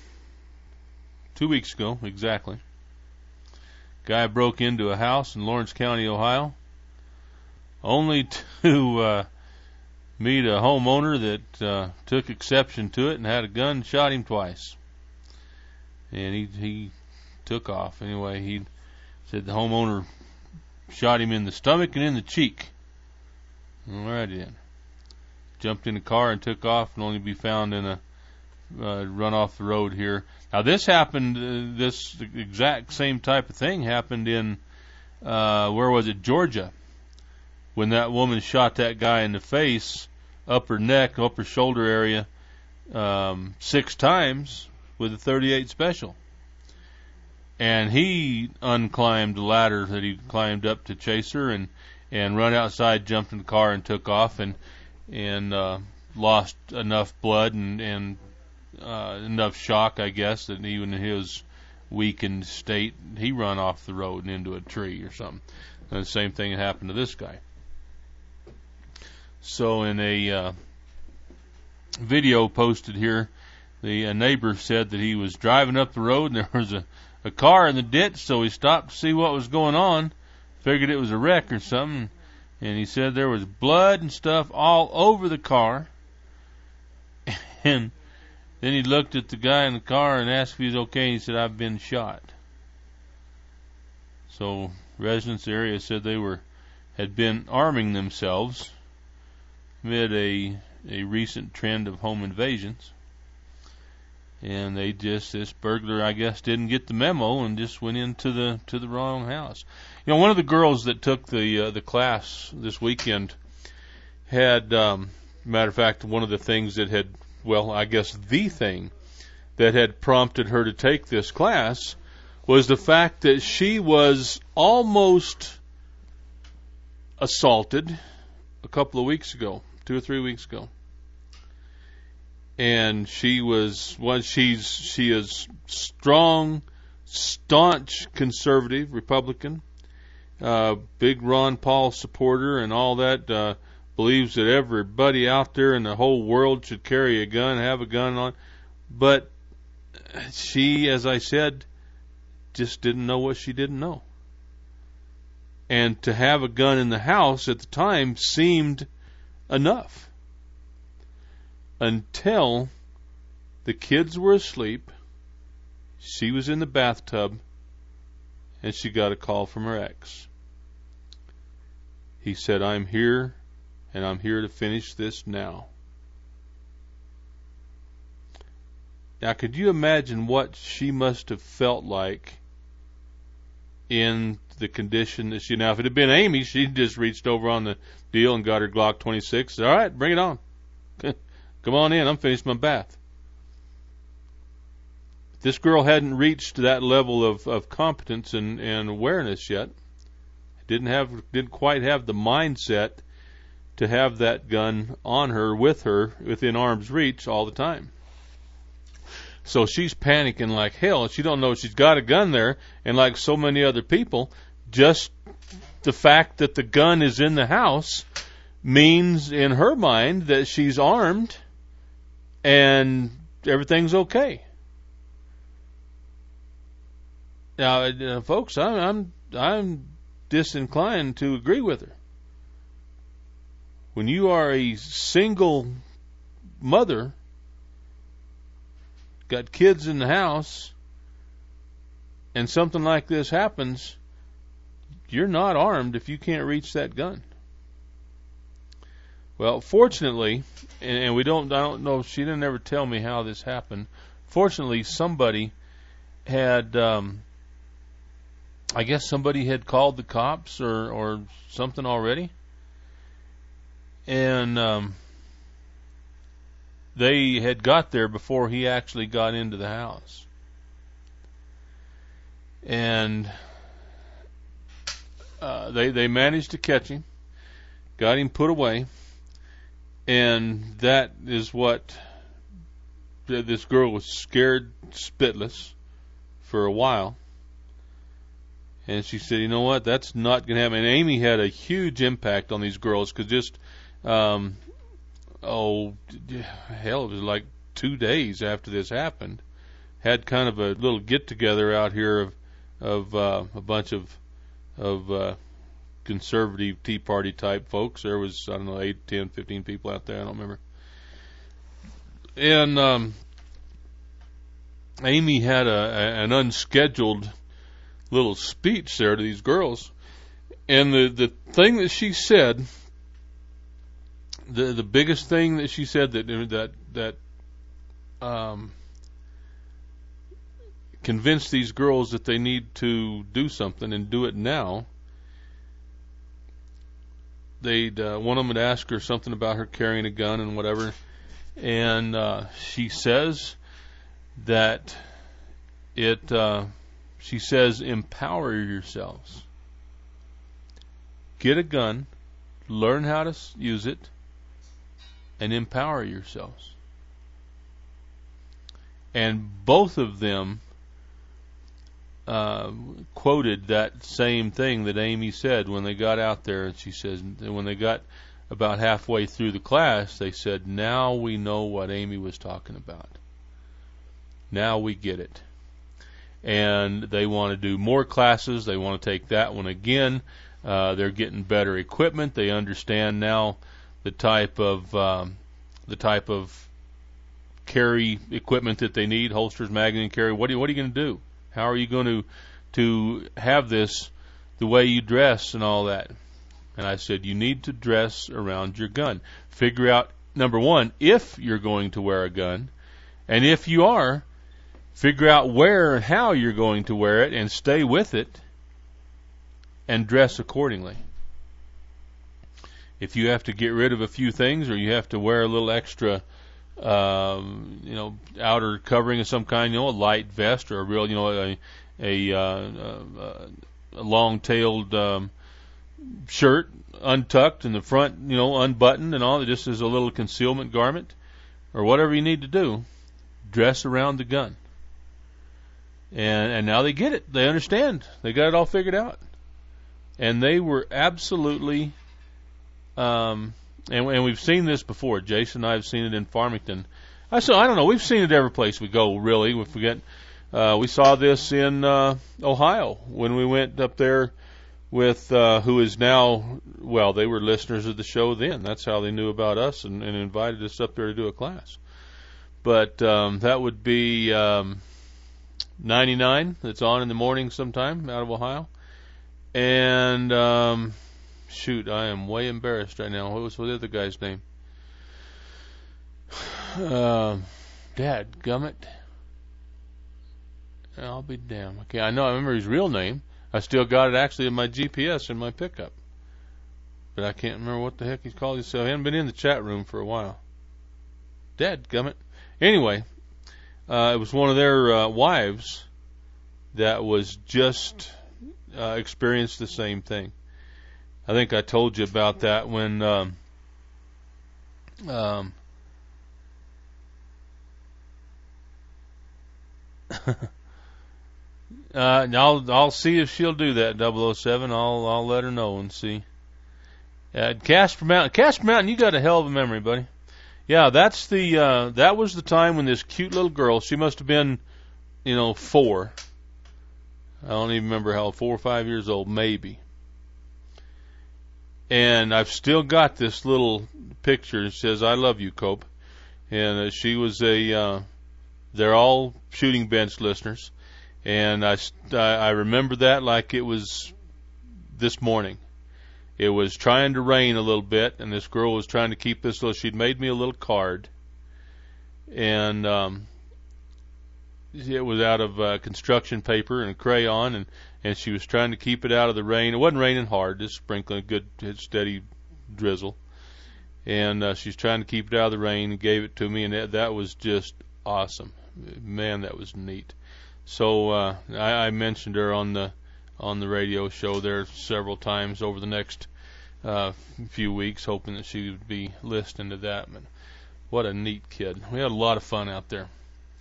2 weeks ago, exactly. Guy broke into a house in Lawrence County, Ohio, only to meet a homeowner that took exception to it and had a gun and shot him twice. And he took off. Anyway, he said the homeowner shot him in the stomach and in the cheek. All right, then. Jumped in the car and took off, and only be found in a run off the road here. Now, this happened, this exact same type of thing happened in, where was it, Georgia, when that woman shot that guy in the face, upper neck, upper shoulder area, 6 times with a .38 special. And he unclimbed the ladder that he climbed up to chase her and run outside, jumped in the car and took off and lost enough blood and enough shock, I guess, that even in his weakened state, he run off the road and into a tree or something. And the same thing happened to this guy. So in a video posted here, the neighbor said that he was driving up the road and there was a car in the ditch, so he stopped to see what was going on, figured it was a wreck or something, and he said there was blood and stuff all over the car. And then he looked at the guy in the car and asked if he was okay, and he said, "I've been shot." So residents of the area said they had been arming themselves amid a recent trend of home invasions. And this burglar, I guess, didn't get the memo and just went into the wrong house. You know, one of the girls that took the class this weekend had, matter of fact, one of the things that had, well, I guess the thing that had prompted her to take this class was the fact that she was almost assaulted a couple of weeks ago, 2 or 3 weeks ago. And she is strong, staunch conservative Republican, big Ron Paul supporter and all that, believes that everybody out there in the whole world should carry a gun, have a gun on. But she, as I said, just didn't know what she didn't know. And to have a gun in the house at the time seemed enough. Until the kids were asleep, she was in the bathtub, and she got a call from her ex. He said, "I'm here, and I'm here to finish this now." Now, could you imagine what she must have felt like in the condition that she... Now, if it had been Amy, she'd just reached over on the deal and got her Glock 26. All right, bring it on. Come on in, I'm finished my bath. This girl hadn't reached that level of competence and awareness yet. Didn't quite have the mindset to have that gun on her, with her, within arm's reach all the time. So she's panicking like hell. She don't know she's got a gun there, and like so many other people, just the fact that the gun is in the house means in her mind that she's armed and everything's okay. Now, folks, I'm disinclined to agree with her. When you are a single mother, got kids in the house, and something like this happens, you're not armed if you can't reach that gun. Well, fortunately, and I don't know, she didn't ever tell me how this happened. Fortunately, somebody had, I guess somebody had called the cops or something already, and they had got there before he actually got into the house. And they managed to catch him, got him put away, and that is what this girl was scared spitless for a while. And she said, you know what, that's not going to happen. And Amy had a huge impact on these girls, because just it was like 2 days after this happened, had kind of a little get-together out here of a bunch of conservative Tea Party type folks. There was, 8, 10, 15 people out there, I don't remember. And Amy had an unscheduled little speech there to these girls, and the thing that she said, the biggest thing that she said that convinced these girls that they need to do something and do it now. One of them would ask her something about her carrying a gun and whatever, and she says that she says, empower yourselves. Get a gun, learn how to use it, and empower yourselves. And both of them quoted that same thing that Amy said when they got out there. And she says, when they got about halfway through the class, they said, now we know what Amy was talking about. Now we get it. And they want to do more classes. They want to take that one again. They're getting better equipment. They understand now the type of carry equipment that they need, holsters, magazine carry. What are you going to do? How are you going to have this the way you dress and all that? And I said, you need to dress around your gun. Figure out, number one, if you're going to wear a gun, and if you are, figure out where and how you're going to wear it, and stay with it, and dress accordingly. If you have to get rid of a few things, or you have to wear a little extra, outer covering of some kind, a light vest, or a real, a long-tailed shirt, untucked in the front, unbuttoned and all, just as a little concealment garment, or whatever you need to do, dress around the gun. And now they get it. They understand. They got it all figured out. And they were absolutely, and we've seen this before. Jason and I have seen it in Farmington. I don't know. We've seen it every place we go, really. We saw this in Ohio when we went up there with who is now, well, they were listeners of the show then. That's how they knew about us and invited us up there to do a class. But that would be 99. That's on in the morning sometime out of Ohio. And shoot, I am way embarrassed right now. What was the other guy's name? Dadgummit. I'll be damned. Okay, I know. I remember his real name. I still got it actually in my GPS in my pickup. But I can't remember what the heck he's called himself. He hasn't been in the chat room for a while. Dadgummit. Anyway, it was one of their wives that was just experienced the same thing. I think I told you about that when I'll see if she'll do that, 007. I'll let her know and see. Casper Mountain, you got a hell of a memory, buddy. Yeah, that was the time when this cute little girl, she must have been, 4. I don't even remember how, 4 or 5 years old, maybe. And I've still got this little picture. It says, "I love you, Cope." And she was they're all shooting bench listeners. And I remember that like it was this morning. It was trying to rain a little bit, and this girl was trying to keep this little, she'd made me a little card. And it was out of construction paper and crayon, and she was trying to keep it out of the rain. It wasn't raining hard, just sprinkling a good, steady drizzle. And she's trying to keep it out of the rain, and gave it to me, and that was just awesome. Man, that was neat. So I mentioned her on the radio show there several times over the next few weeks, hoping that she would be listening to that. But what a neat kid. We had a lot of fun out there.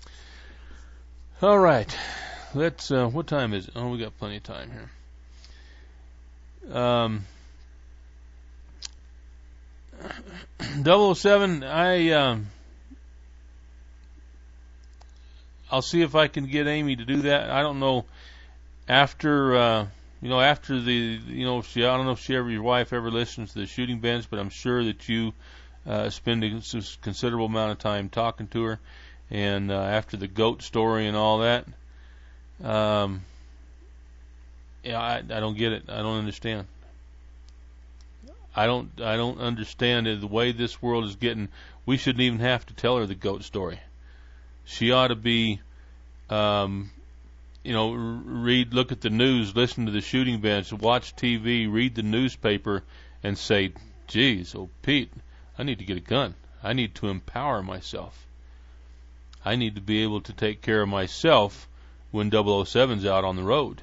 All right. Let's, what time is it? Oh, we got plenty of time here. 007, I'll see if I can get Amy to do that. I don't know after after the I don't know if your wife ever listens to the shooting bench, but I'm sure that you spend a considerable amount of time talking to her, and after the goat story and all that, I don't get it. I don't understand. I don't understand it. The way this world is getting, we shouldn't even have to tell her the goat story. She ought to be, look at the news, listen to the shooting bench, watch TV, read the newspaper, and say, "Geez, oh Pete, I need to get a gun. I need to empower myself. I need to be able to take care of myself when 007's out on the road.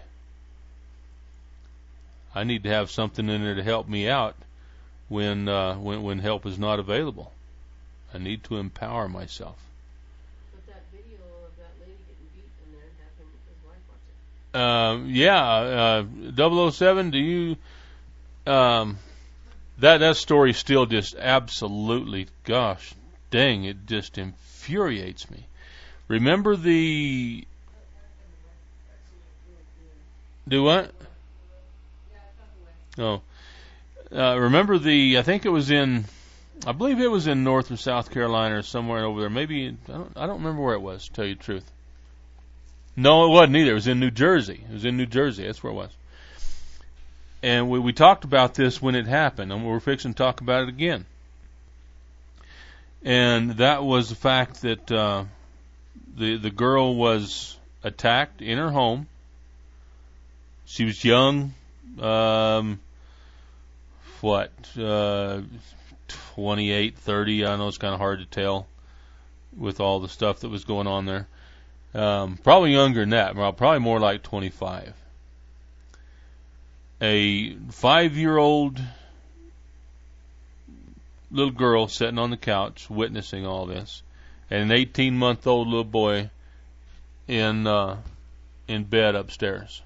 I need to have something in there to help me out when help is not available. I need to empower myself." But that video of that lady getting beat in there, have his wife watch it. 007, do you that story still just absolutely, gosh dang, it just infuriates me. Remember the do what? Oh, remember I think it was I believe it was in North or South Carolina or somewhere over there. Maybe I don't remember where it was, to tell you the truth. No, it wasn't either. It was in New Jersey. That's where it was. And we talked about this when it happened, and we're fixing to talk about it again. And that was the fact that the girl was attacked in her home. She was young, 28, 30, I know it's kind of hard to tell with all the stuff that was going on there. Probably younger than that, probably more like 25. A 5-year-old little girl sitting on the couch witnessing all this, and an 18-month-old little boy in bed upstairs.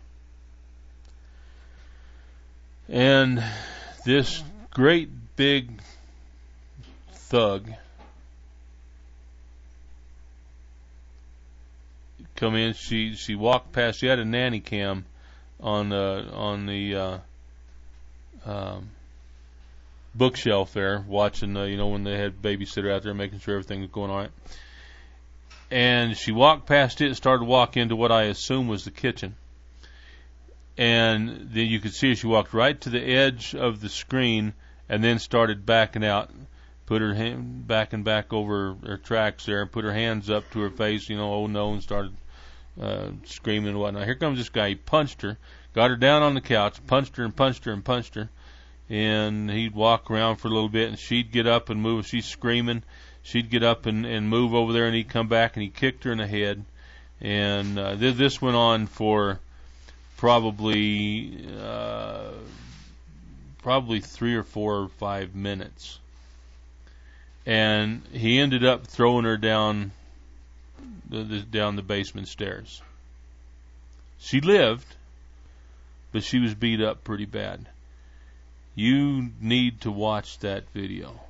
And this great big thug come in. She walked past. She had a nanny cam on the bookshelf there, watching when they had babysitter out there making sure everything was going all right. And she walked past it and started to walk into what I assume was the kitchen. And then you could see she walked right to the edge of the screen and then started backing out, put her back over her tracks there, and put her hands up to her face, oh no, and started screaming and whatnot. Here comes this guy. He punched her, got her down on the couch, punched her and punched her and punched her. And he'd walk around for a little bit, and she'd get up and move. She's screaming. She'd get up and move over there, and he'd come back, and he kicked her in the head. And this went on for probably 3 or 4 or 5 minutes. And he ended up throwing her down the basement stairs. She lived, but she was beat up pretty bad. You need to watch that video.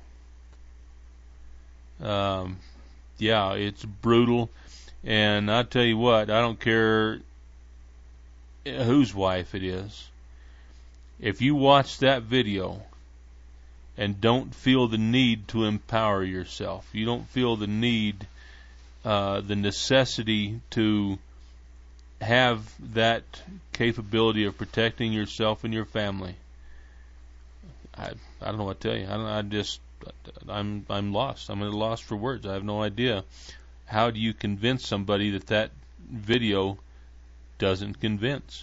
Yeah, it's brutal. And I'll tell you what, I don't care whose wife it is. If you watch that video and don't feel the need to empower yourself, you don't feel the need, the necessity to have that capability of protecting yourself and your family, I don't know what to tell you. I'm lost. I'm at a loss for words. I have no idea. How do you convince somebody that video doesn't convince?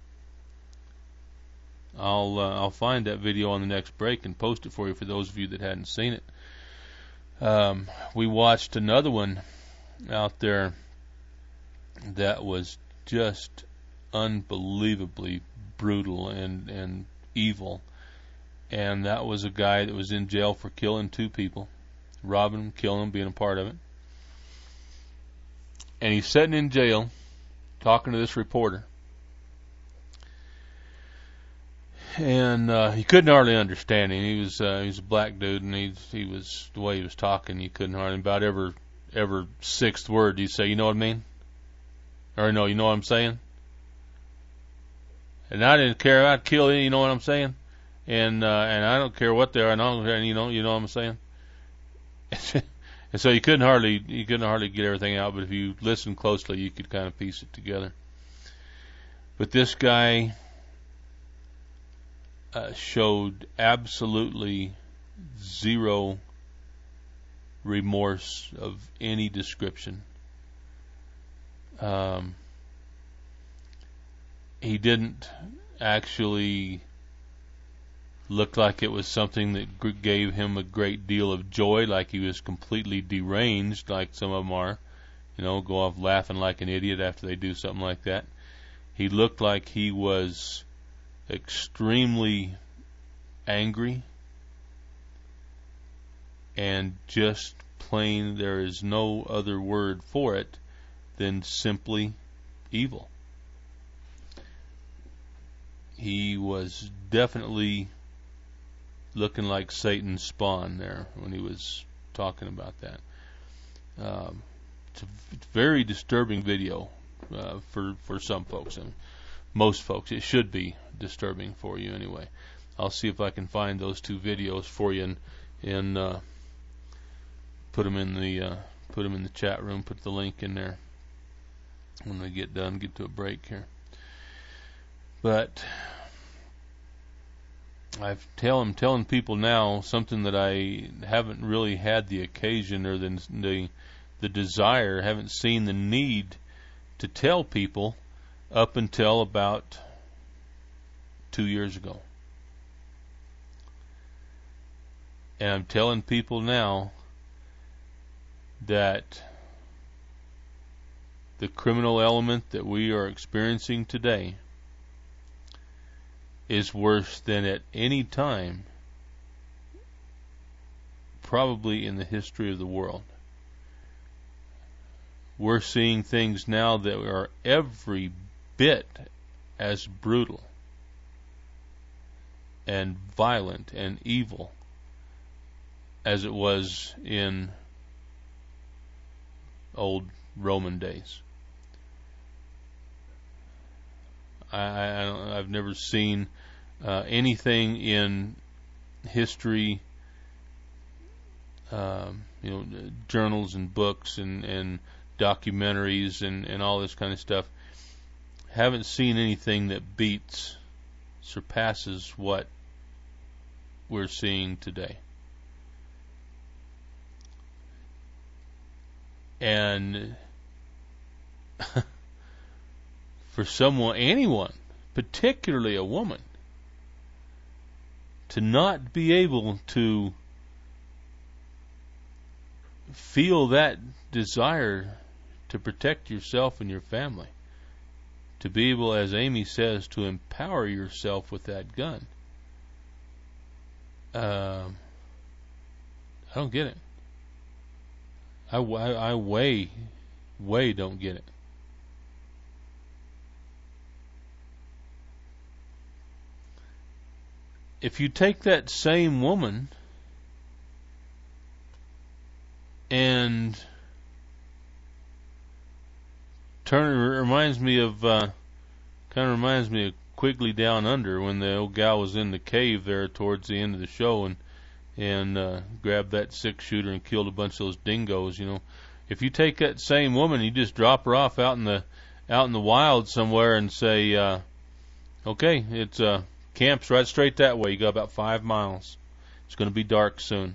I'll find that video on the next break and post it for you for those of you that hadn't seen it. We watched another one out there that was just unbelievably brutal and evil. And that was a guy that was in jail for killing 2 people, robbing them, killing them, being a part of it. And he's sitting in jail talking to this reporter. And he couldn't hardly understand him. He was a black dude, and he was the way he was talking, you couldn't hardly, about every 6th word he'd say, you know what I mean? Or no, you know what I'm saying? And I didn't care, I'd kill you, you know what I'm saying? And I don't care what they are, and you know what I'm saying. And so you couldn't hardly get everything out, but if you listened closely, you could kind of piece it together. But this guy showed absolutely zero remorse of any description. He didn't actually look like it was something that gave him a great deal of joy, like he was completely deranged, like some of them are, go off laughing like an idiot after they do something like that. He looked like he was extremely angry and just plain, there is no other word for it than simply evil. He was definitely looking like Satan's spawn there when he was talking about that. It's a very disturbing video for some folks, and most folks. It should be disturbing for you anyway. I'll see if I can find those 2 videos for you and put them in the chat room. Put the link in there when we get done. Get to a break here, but I'm telling people now something that I haven't really had the occasion or the desire, haven't seen the need to tell people up until about 2 years ago. And I'm telling people now that the criminal element that we are experiencing today is worse than at any time probably in the history of the world. We're seeing things now that are every bit as brutal and violent and evil as it was in old Roman days. I've never seen anything in history, journals and books and documentaries and all this kind of stuff. Haven't seen anything that surpasses what we're seeing today. And for someone, anyone, particularly a woman, to not be able to feel that desire to protect yourself and your family, to be able, as Amy says, to empower yourself with that gun. I don't get it. I way don't get it. If you take that same woman and reminds me of Quigley Down Under, when the old gal was in the cave there towards the end of the show and grabbed that 6-shooter and killed a bunch of those dingoes. You know, if you take that same woman, you just drop her off out in the wild somewhere and say, okay, it's camp's right straight that way. You go about 5 miles. It's going to be dark soon.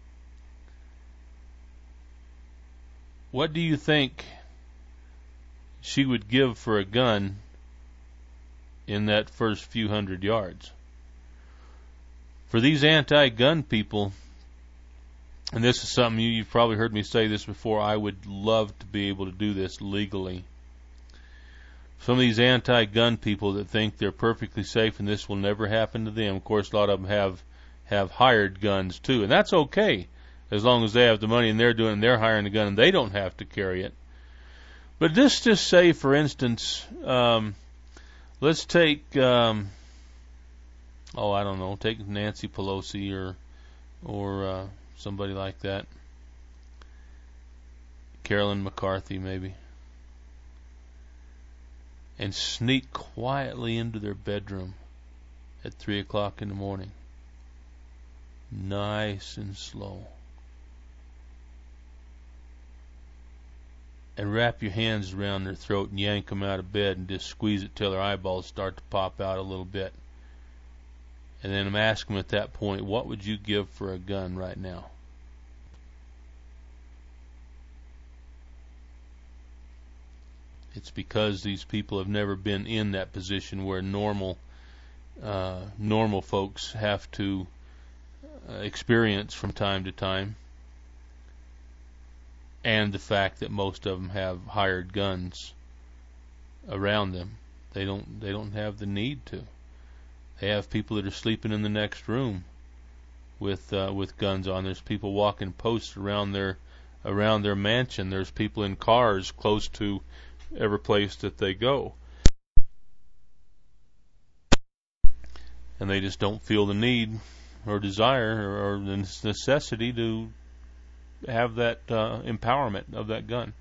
What do you think she would give for a gun in that first few hundred yards? For these anti-gun people, and this is something you've probably heard me say this before, I would love to be able to do this legally. Some of these anti-gun people that think they're perfectly safe and this will never happen to them, of course a lot of them have hired guns too, and that's okay as long as they have the money and they're hiring the gun and they don't have to carry it. But just say, for instance, let's take I don't know, take Nancy Pelosi or somebody like that, Carolyn McCarthy maybe, and sneak quietly into their bedroom at 3 o'clock in the morning, nice and slow, and wrap your hands around their throat and yank them out of bed and just squeeze it till their eyeballs start to pop out a little bit. And then I'm asking them at that point, what would you give for a gun right now? It's because these people have never been in that position where normal folks have to experience from time to time, and the fact that most of them have hired guns around them. They don't have the need to. They have people that are sleeping in the next room with guns on. There's people walking posts around their mansion. There's people in cars close to every place that they go, and they just don't feel the need or desire or the necessity to have that empowerment of that gun.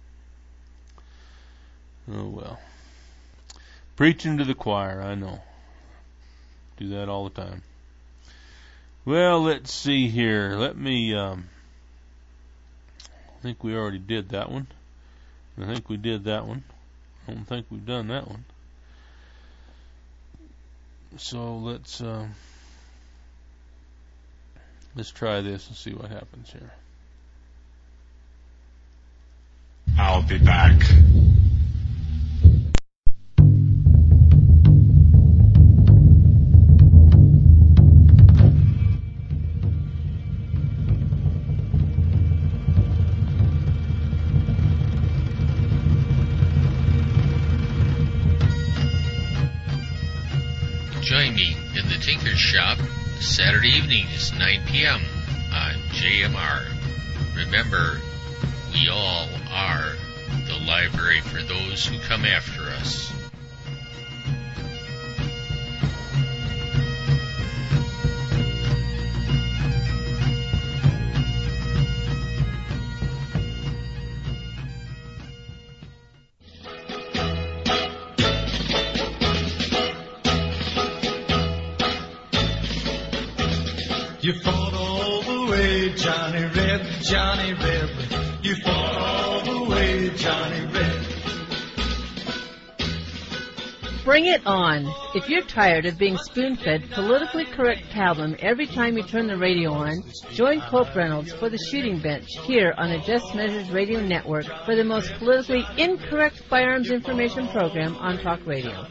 Oh well, preaching to the choir, I know. Do that all the time. Well, let's see here. Let me I think we already did that one. I think we did that one. I don't think we've done that one. So let's try this and see what happens here. I'll be back. Join me in the Tinker's Shop Saturday evenings, 9 p.m. on JMR. Remember, we all are the library for those who come after us. You fought all the way, Johnny Reb, Johnny Reb. You fought all the way, Johnny Reb. Bring it on! If you're tired of being spoon-fed politically correct pablum every time you turn the radio on, join Cope Reynolds for the Shooting Bench here on the Just Measures Radio Network for the most politically incorrect firearms information program on talk radio.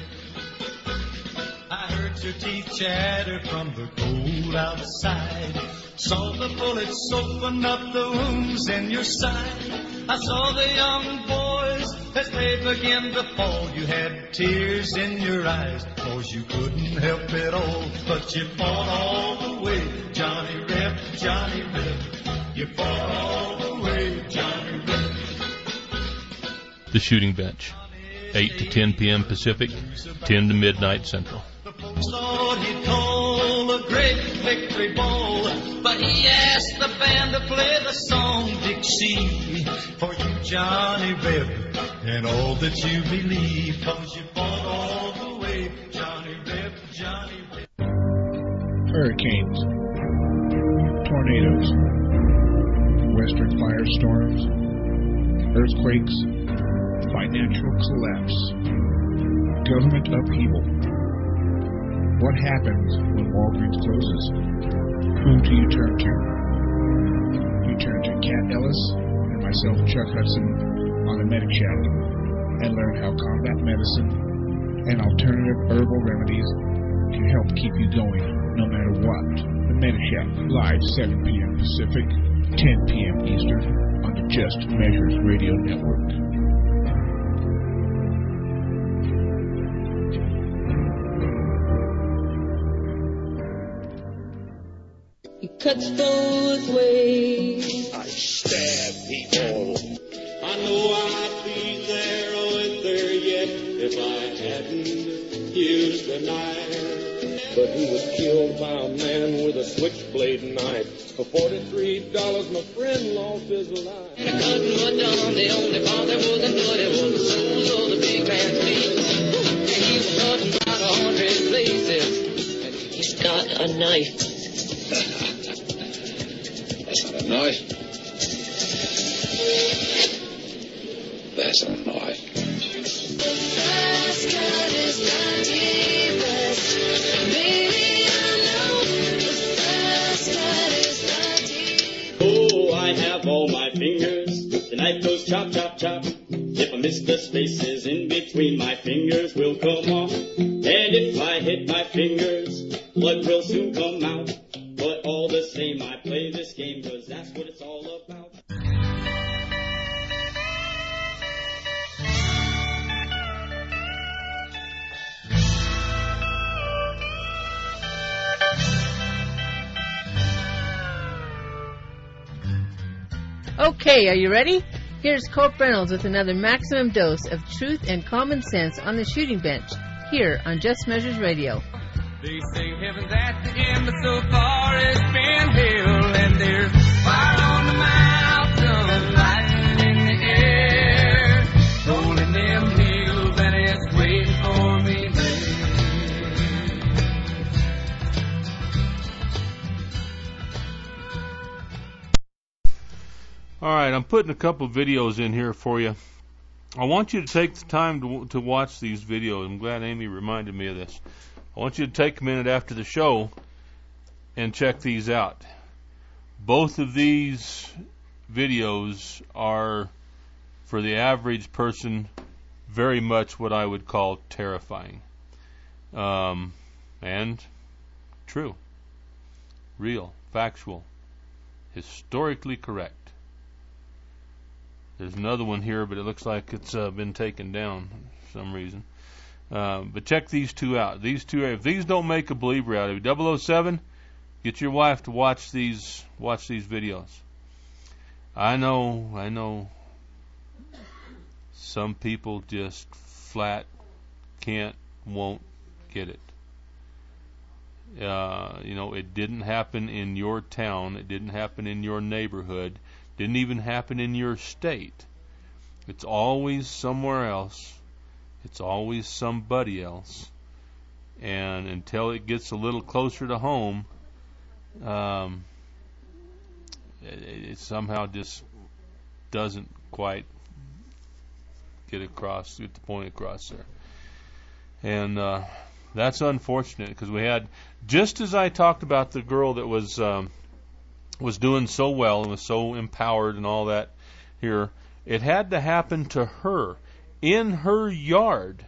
I heard your teeth chatter from the cold outside. Saw the bullets open up the wounds in your side. I saw the young boys as they began to fall. You had tears in your eyes, 'cause you couldn't help it all. But you fought all the way, Johnny Reb, Johnny Reb. You fought all the way, Johnny Reb. The Shooting Bench, 8 to 10 p.m. Pacific, 10 to midnight Central. Thought he'd call a great victory ball, but he asked the band to play the song Dixie for you, Johnny Reb, and all that you believe, 'cause you fought all the way, Johnny Reb, Johnny Reb. Hurricanes, tornadoes, western firestorms, earthquakes, financial collapse, government upheaval. What happens when Walgreens closes? Who do you turn to? You turn to Cat Ellis and myself, Chuck Hudson, on the Medic Shack and learn how combat medicine and alternative herbal remedies can help keep you going no matter what. The Medic Shack, live 7 p.m. Pacific, 10 p.m. Eastern on the Just Measures Radio Network. He cuts both ways. I stab people. I know I'd be there, oh, and there yet if I hadn't used a knife. But he was killed by a man with a switchblade knife. For $43, my friend lost his life. And a cutting was done. The only part that wasn't good, it was the soles of the big man's feet. And he was cutting about 100 places. And he's got a knife. That's not a knife. That's a knife. Oh, I have all my fingers. The knife goes chop, chop, chop. If I miss the spaces in between, my fingers will come off. And if I hit my fingers, blood will soon come out. But all the same, I play this game, 'cause that's what it's all about. Okay, are you ready? Here's Cope Reynolds with another maximum dose of truth and common sense on the Shooting Bench here on Just Measures Radio. They say heaven's at the end, but so far it's been hell. And there's fire on the mountain, lightning in the air, rolling them hills, and it's waiting for me there. All right, I'm putting a couple videos in here for you. I want you to take the time to watch these videos. I'm glad Amy reminded me of this. I want you to take a minute after the show and check these out. Both of these videos are, for the average person, very much what I would call terrifying. And true, real, factual, historically correct. There's another one here, but it looks like it's been taken down for some reason. But check these two out. These two, if these don't make a believer out of you, 007, get your wife to watch these videos. I know. Some people just flat won't get it. It didn't happen in your town. It didn't happen in your neighborhood. Didn't even happen in your state. It's always somewhere else. It's always somebody else. And until it gets a little closer to home, it somehow just doesn't quite get the point across there. And that's unfortunate because we had, just as I talked about the girl that was doing so well and was so empowered and all that here, it had to happen to her in her yard,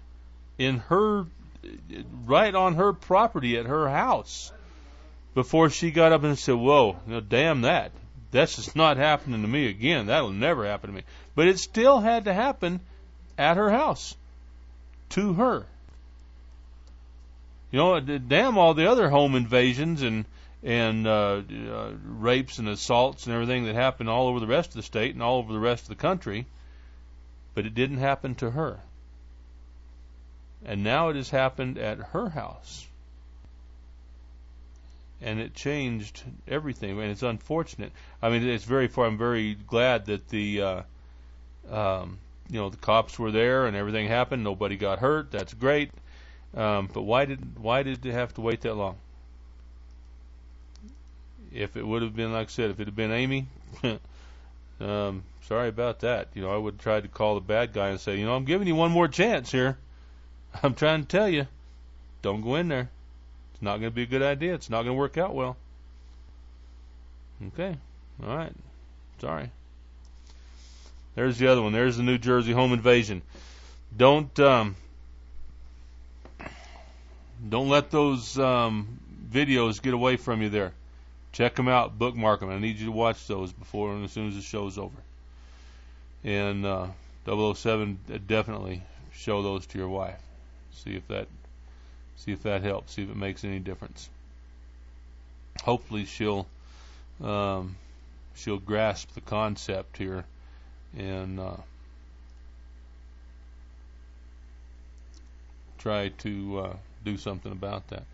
right on her property at her house, before she got up and said, whoa, no, damn that. That's just not happening to me again. That'll never happen to me. But it still had to happen at her house, to her. You know, damn all the other home invasions and rapes and assaults and everything that happened all over the rest of the state and all over the rest of the country. But it didn't happen to her. And now it has happened at her house. And it changed everything. And it's unfortunate. I mean, it's very far. I'm very glad that the cops were there and everything happened. Nobody got hurt. That's great. But why did they have to wait that long? If it would have been, like I said, if it had been Amy, sorry about that. You know, I would have tried to call the bad guy and say, I'm giving you one more chance here. I'm trying to tell you, don't go in there. It's not going to be a good idea. It's not going to work out well. Okay. All right. Sorry. There's the other one. There's the New Jersey home invasion. Don't let those videos get away from you there. Check them out. Bookmark them. I need you to watch those before and as soon as the show's over. And 007, definitely show those to your wife. See if that helps. See if it makes any difference. Hopefully she'll grasp the concept here and try to do something about that.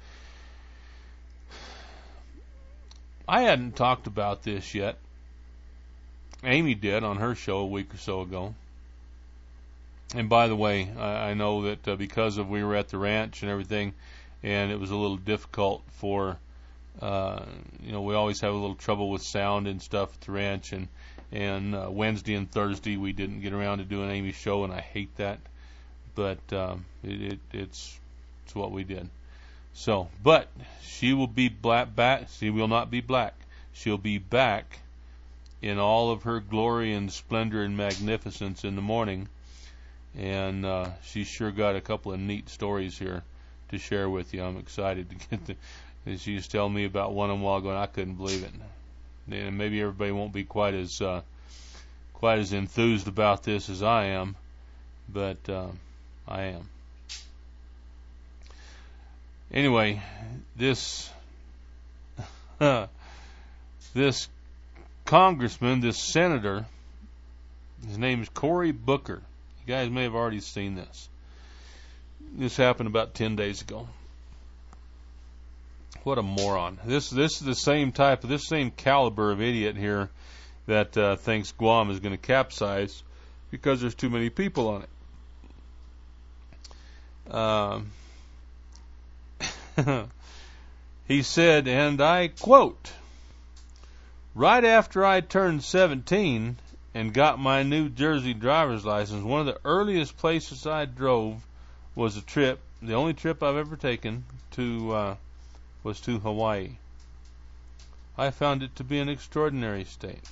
I hadn't talked about this yet. Amy did on her show a week or so ago. And by the way, I know that because we were at the ranch and everything, and it was a little difficult for, we always have a little trouble with sound and stuff at the ranch, and Wednesday and Thursday we didn't get around to doing Amy's show, and I hate that, but it's what we did. So, but she will be back. She will not be black. She'll be back in all of her glory and splendor and magnificence in the morning. And she's sure got a couple of neat stories here to share with you. I'm excited to get she was telling me about one of them a while ago, and I couldn't believe it. And maybe everybody won't be quite as enthused about this as I am, but I am. Anyway, this congressman, this senator, his name is Cory Booker. You guys may have already seen this. This happened about 10 days ago. What a moron. This is the same caliber of idiot here that thinks Guam is going to capsize because there's too many people on it. He said, and I quote, "Right after I turned 17 and got my New Jersey driver's license, one of the earliest places I drove was the only trip I've ever taken was to Hawaii. I found it to be an extraordinary state.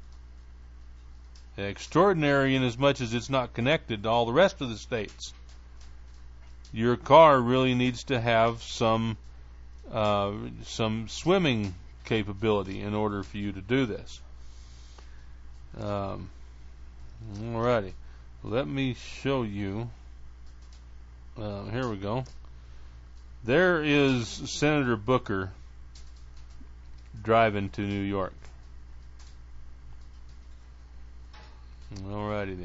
Extraordinary in as much as it's not connected to all the rest of the states. Your car really needs to have some swimming capability in order for you to do this." Alrighty, let me show you. Here we go. There is Senator Booker driving to New York. Alrighty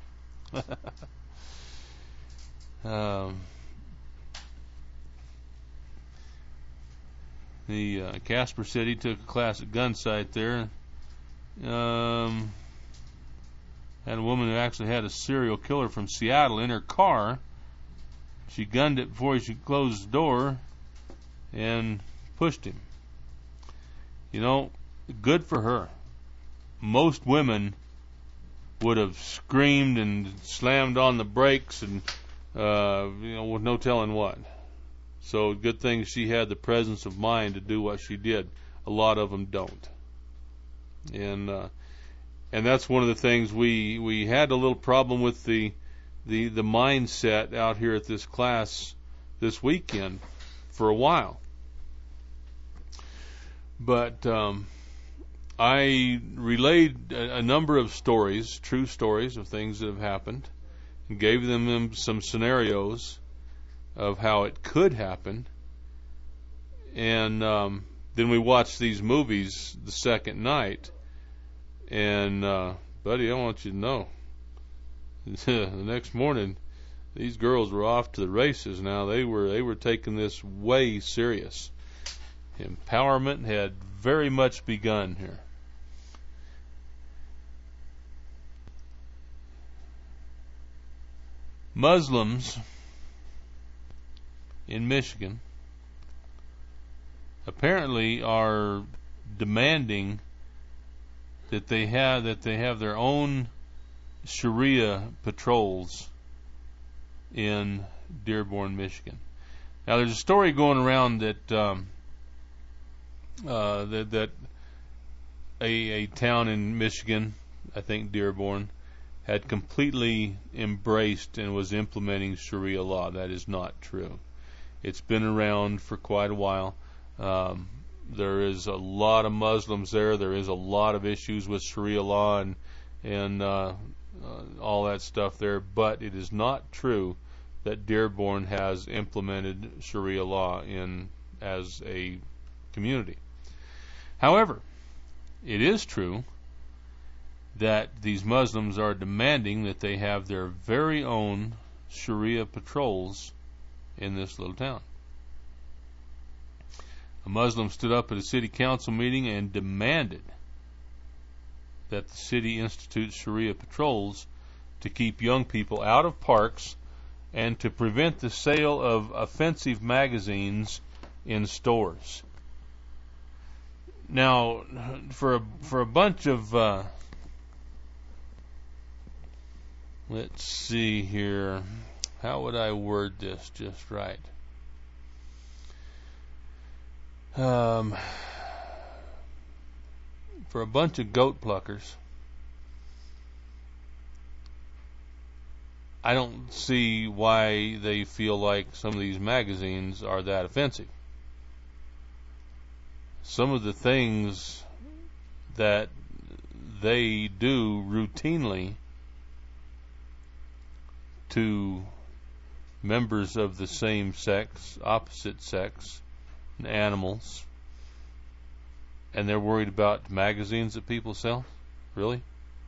then. The Casper City took a class at gun site there. Had a woman who actually had a serial killer from Seattle in her car. She gunned it before she closed the door and pushed him. Good for her. Most women would have screamed and slammed on the brakes and with no telling what. So good thing she had the presence of mind to do what she did. A lot of them don't. And that's one of the things we had a little problem with the mindset out here at this class this weekend for a while. But I relayed a number of stories, true stories of things that have happened, and gave them some scenarios of how it could happen. And then we watched these movies the second night. And, buddy, I want you to know, the next morning, these girls were off to the races. Now they were taking this way serious. Empowerment had very much begun here. Muslims in Michigan apparently are demanding that they have their own Sharia patrols in Dearborn, Michigan. Now, there's a story going around that that a town in Michigan, I think Dearborn, had completely embraced and was implementing Sharia law. That is not true. It's been around for quite a while. There is a lot of Muslims there. There is a lot of issues with Sharia law and all that stuff there. But it is not true that Dearborn has implemented Sharia law as a community. However, it is true that these Muslims are demanding that they have their very own Sharia patrols in this little town. A Muslim stood up at a city council meeting and demanded that the city institute Sharia patrols to keep young people out of parks and to prevent the sale of offensive magazines in stores. Now, for a bunch of let's see here, how would I word this just right? For a bunch of goat pluckers, I don't see why they feel like some of these magazines are that offensive. Some of the things that they do routinely to members of the same sex, opposite sex, and animals, and they're worried about magazines that people sell? Really?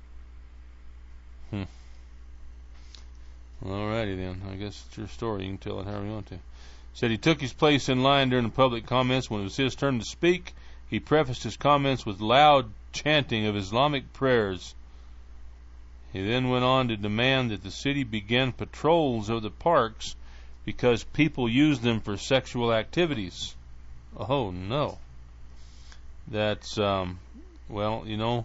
Alrighty then. I guess it's your story. You can tell it however you want to. Said he took his place in line during the public comments. When it was his turn to speak, he prefaced his comments with loud chanting of Islamic prayers. He then went on to demand that the city begin patrols of the parks because people use them for sexual activities. Oh, no. That's, well, you know,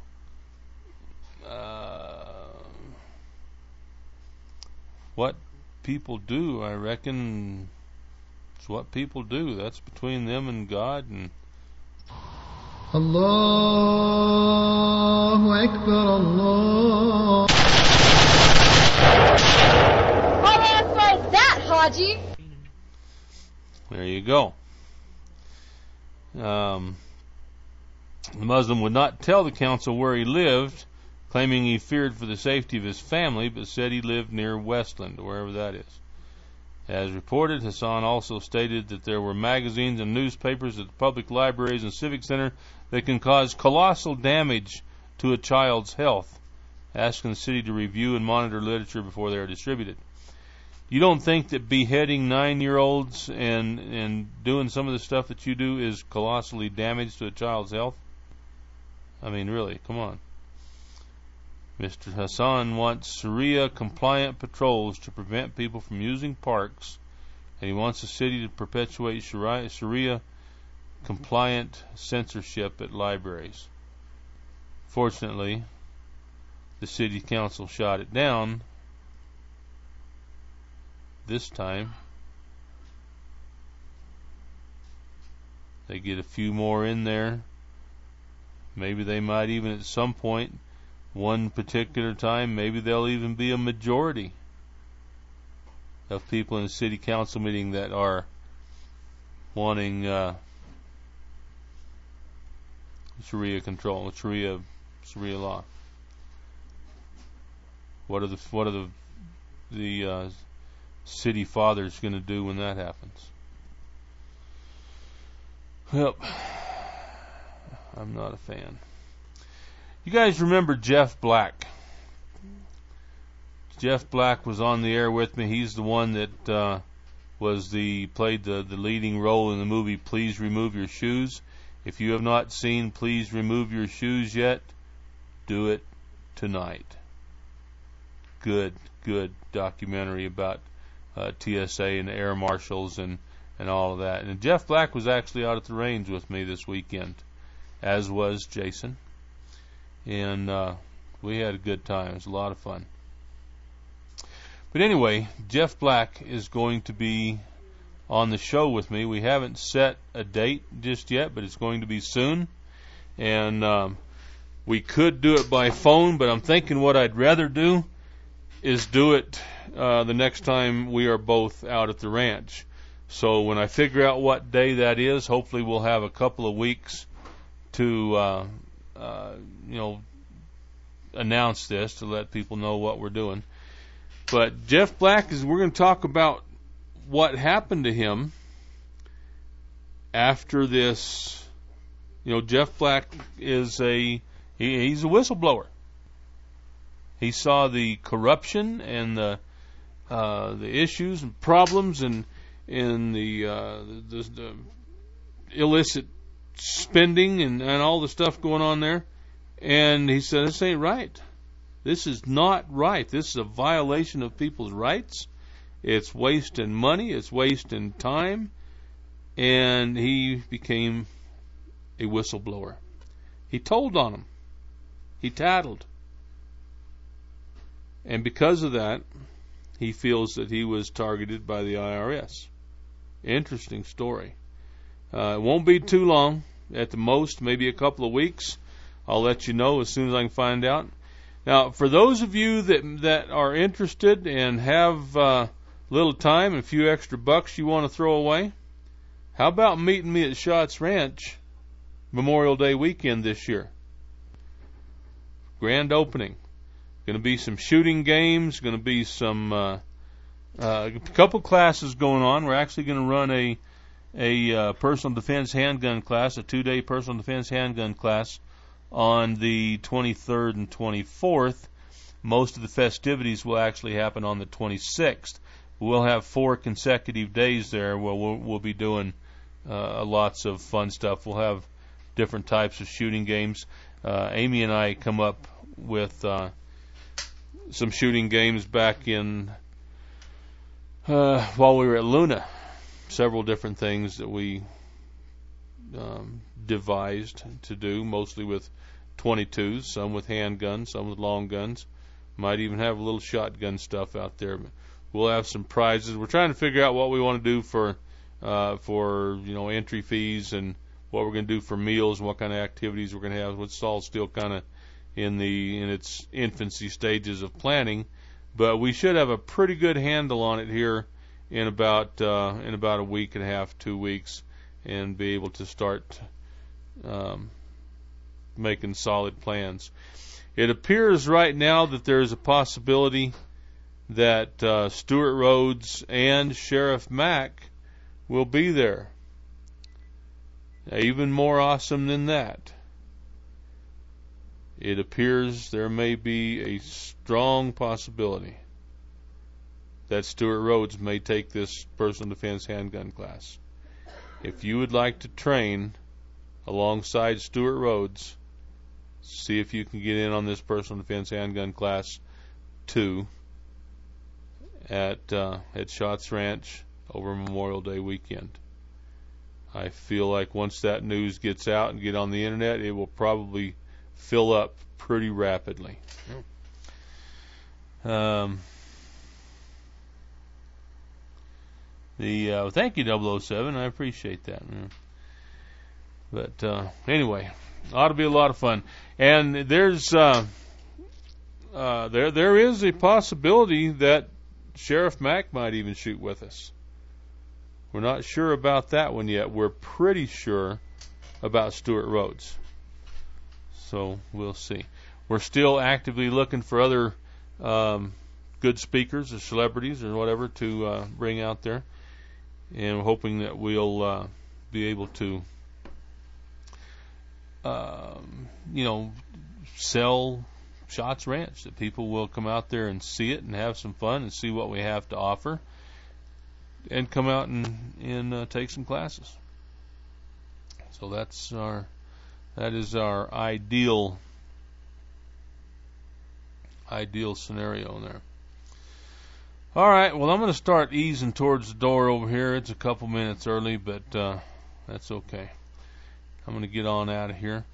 what people do, I reckon, it's what people do. That's between them and God. And Allahu Akbar, Allah. What else was that, Haji? There you go. The Muslim would not tell the council where he lived, claiming he feared for the safety of his family, but said he lived near Westland, wherever that is. As reported, Hassan also stated that there were magazines and newspapers at the public libraries and civic center that can cause colossal damage to a child's health, asking the city to review and monitor literature before they are distributed. You don't think that beheading 9-year-olds and doing some of the stuff that you do is colossally damage to a child's health? I mean, really, come on. Mr. Hassan wants Sharia-compliant patrols to prevent people from using parks, and he wants the city to perpetuate Sharia-compliant censorship at libraries. Fortunately, the city council shot it down this time. They get a few more in there. Maybe they might even at some point, one particular time, maybe they'll even be a majority of people in a city council meeting that are wanting Sharia control, Sharia law. What are the city fathers going to do when that happens? Well, I'm not a fan. You guys remember Jeff Black? Jeff Black was on the air with me. He's the one that played the leading role in the movie Please Remove Your Shoes. If you have not seen Please Remove Your Shoes yet, do it tonight. Good documentary about TSA and air marshals and all of that. And Jeff Black was actually out at the range with me this weekend, as was Jason. And we had a good time. It was a lot of fun. But anyway, Jeff Black is going to be on the show with me. We haven't set a date just yet, but it's going to be soon. And we could do it by phone, but I'm thinking what I'd rather do is do it the next time we are both out at the ranch. So when I figure out what day that is, hopefully we'll have a couple of weeks to announce this, to let people know what we're doing. But Jeff Black we're going to talk about what happened to him after this. Jeff Black is he's a whistleblower. He saw the corruption and the issues and problems and the illicit spending and all the stuff going on there, and he said, "This ain't right. This is not right. This is a violation of people's rights. It's wasting money. It's wasting time." And he became a whistleblower. He told on them. He tattled. And because of that, he feels that he was targeted by the IRS. Interesting story. It won't be too long. At the most, maybe a couple of weeks. I'll let you know as soon as I can find out. Now, for those of you that are interested and have little time and a few extra bucks you want to throw away, how about meeting me at Schatz Ranch Memorial Day weekend this year? Grand opening. Going to be some shooting games. Going to be some a couple classes going on. We're actually going to run a personal defense handgun class, a 2-day personal defense handgun class on the 23rd and 24th. Most of the festivities will actually happen on the 26th. We'll have 4 consecutive days there where we'll be doing lots of fun stuff. We'll have different types of shooting games. Amy and I come up with some shooting games back in while we were at Luna. Several different things that we devised to do, mostly with 22s, some with handguns, some with long guns. Might even have a little shotgun stuff out there. We'll have some prizes. We're trying to figure out what we want to do for entry fees and what we're going to do for meals and what kind of activities we're going to have. It's all still kind of in its infancy stages of planning, but we should have a pretty good handle on it here in about a week and a half, 2 weeks, and be able to start making solid plans. It appears right now that there's a possibility that Stuart Rhodes and Sheriff Mack will be there. Even more awesome than that, it appears there may be a strong possibility that Stuart Rhodes may take this personal defense handgun class. If you would like to train alongside Stuart Rhodes, see if you can get in on this personal defense handgun class 2 at Schatz Ranch over Memorial Day weekend. I feel like once that news gets out and get on the internet, it will probably fill up pretty rapidly. Thank you, 007. I appreciate that. But anyway, ought to be a lot of fun. And there's there is a possibility that Sheriff Mack might even shoot with us. We're not sure about that one yet. We're pretty sure about Stuart Rhodes. So we'll see. We're still actively looking for other good speakers or celebrities or whatever to bring out there. And we're hoping that we'll be able to, sell Shots Ranch, that people will come out there and see it and have some fun and see what we have to offer and come out and take some classes. So that is our ideal scenario there. All right, well, I'm going to start easing towards the door over here. It's a couple minutes early, but that's okay. I'm going to get on out of here.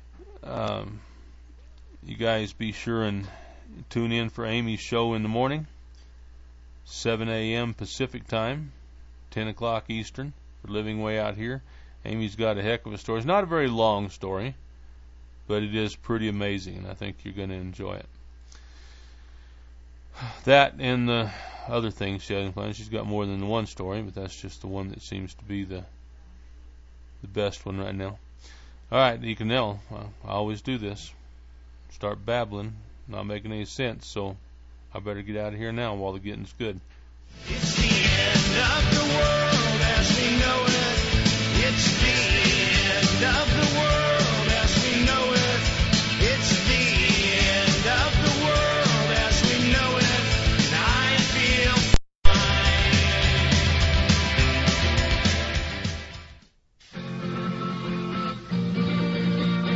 You guys be sure and tune in for Amy's show in the morning, 7 a.m. Pacific time, 10 o'clock Eastern, for Living Way Out Here. Amy's got a heck of a story. It's not a very long story, but it is pretty amazing, and I think you're going to enjoy it. That and the other things she has in plan. She's got more than the one story, but that's just the one that seems to be the best one right now. All right, Deacon Nell, I always do this. Start babbling, not making any sense, so I better get out of here now while the getting's good. It's the end of the world as we know it. It's the end of the world as we know it. It's the end of the world as we know it. And I feel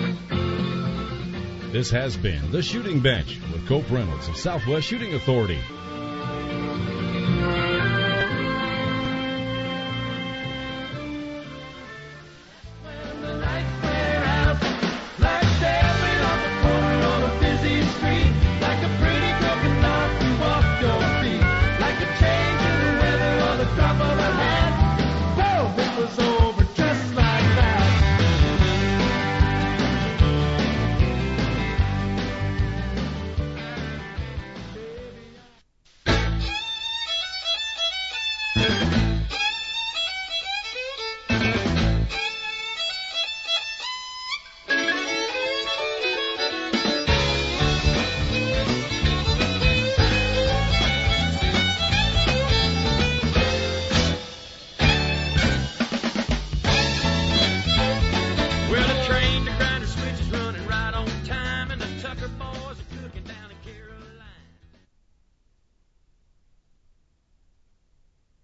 This has been The Shooting Bench with Cope Reynolds of Southwest Shooting Authority.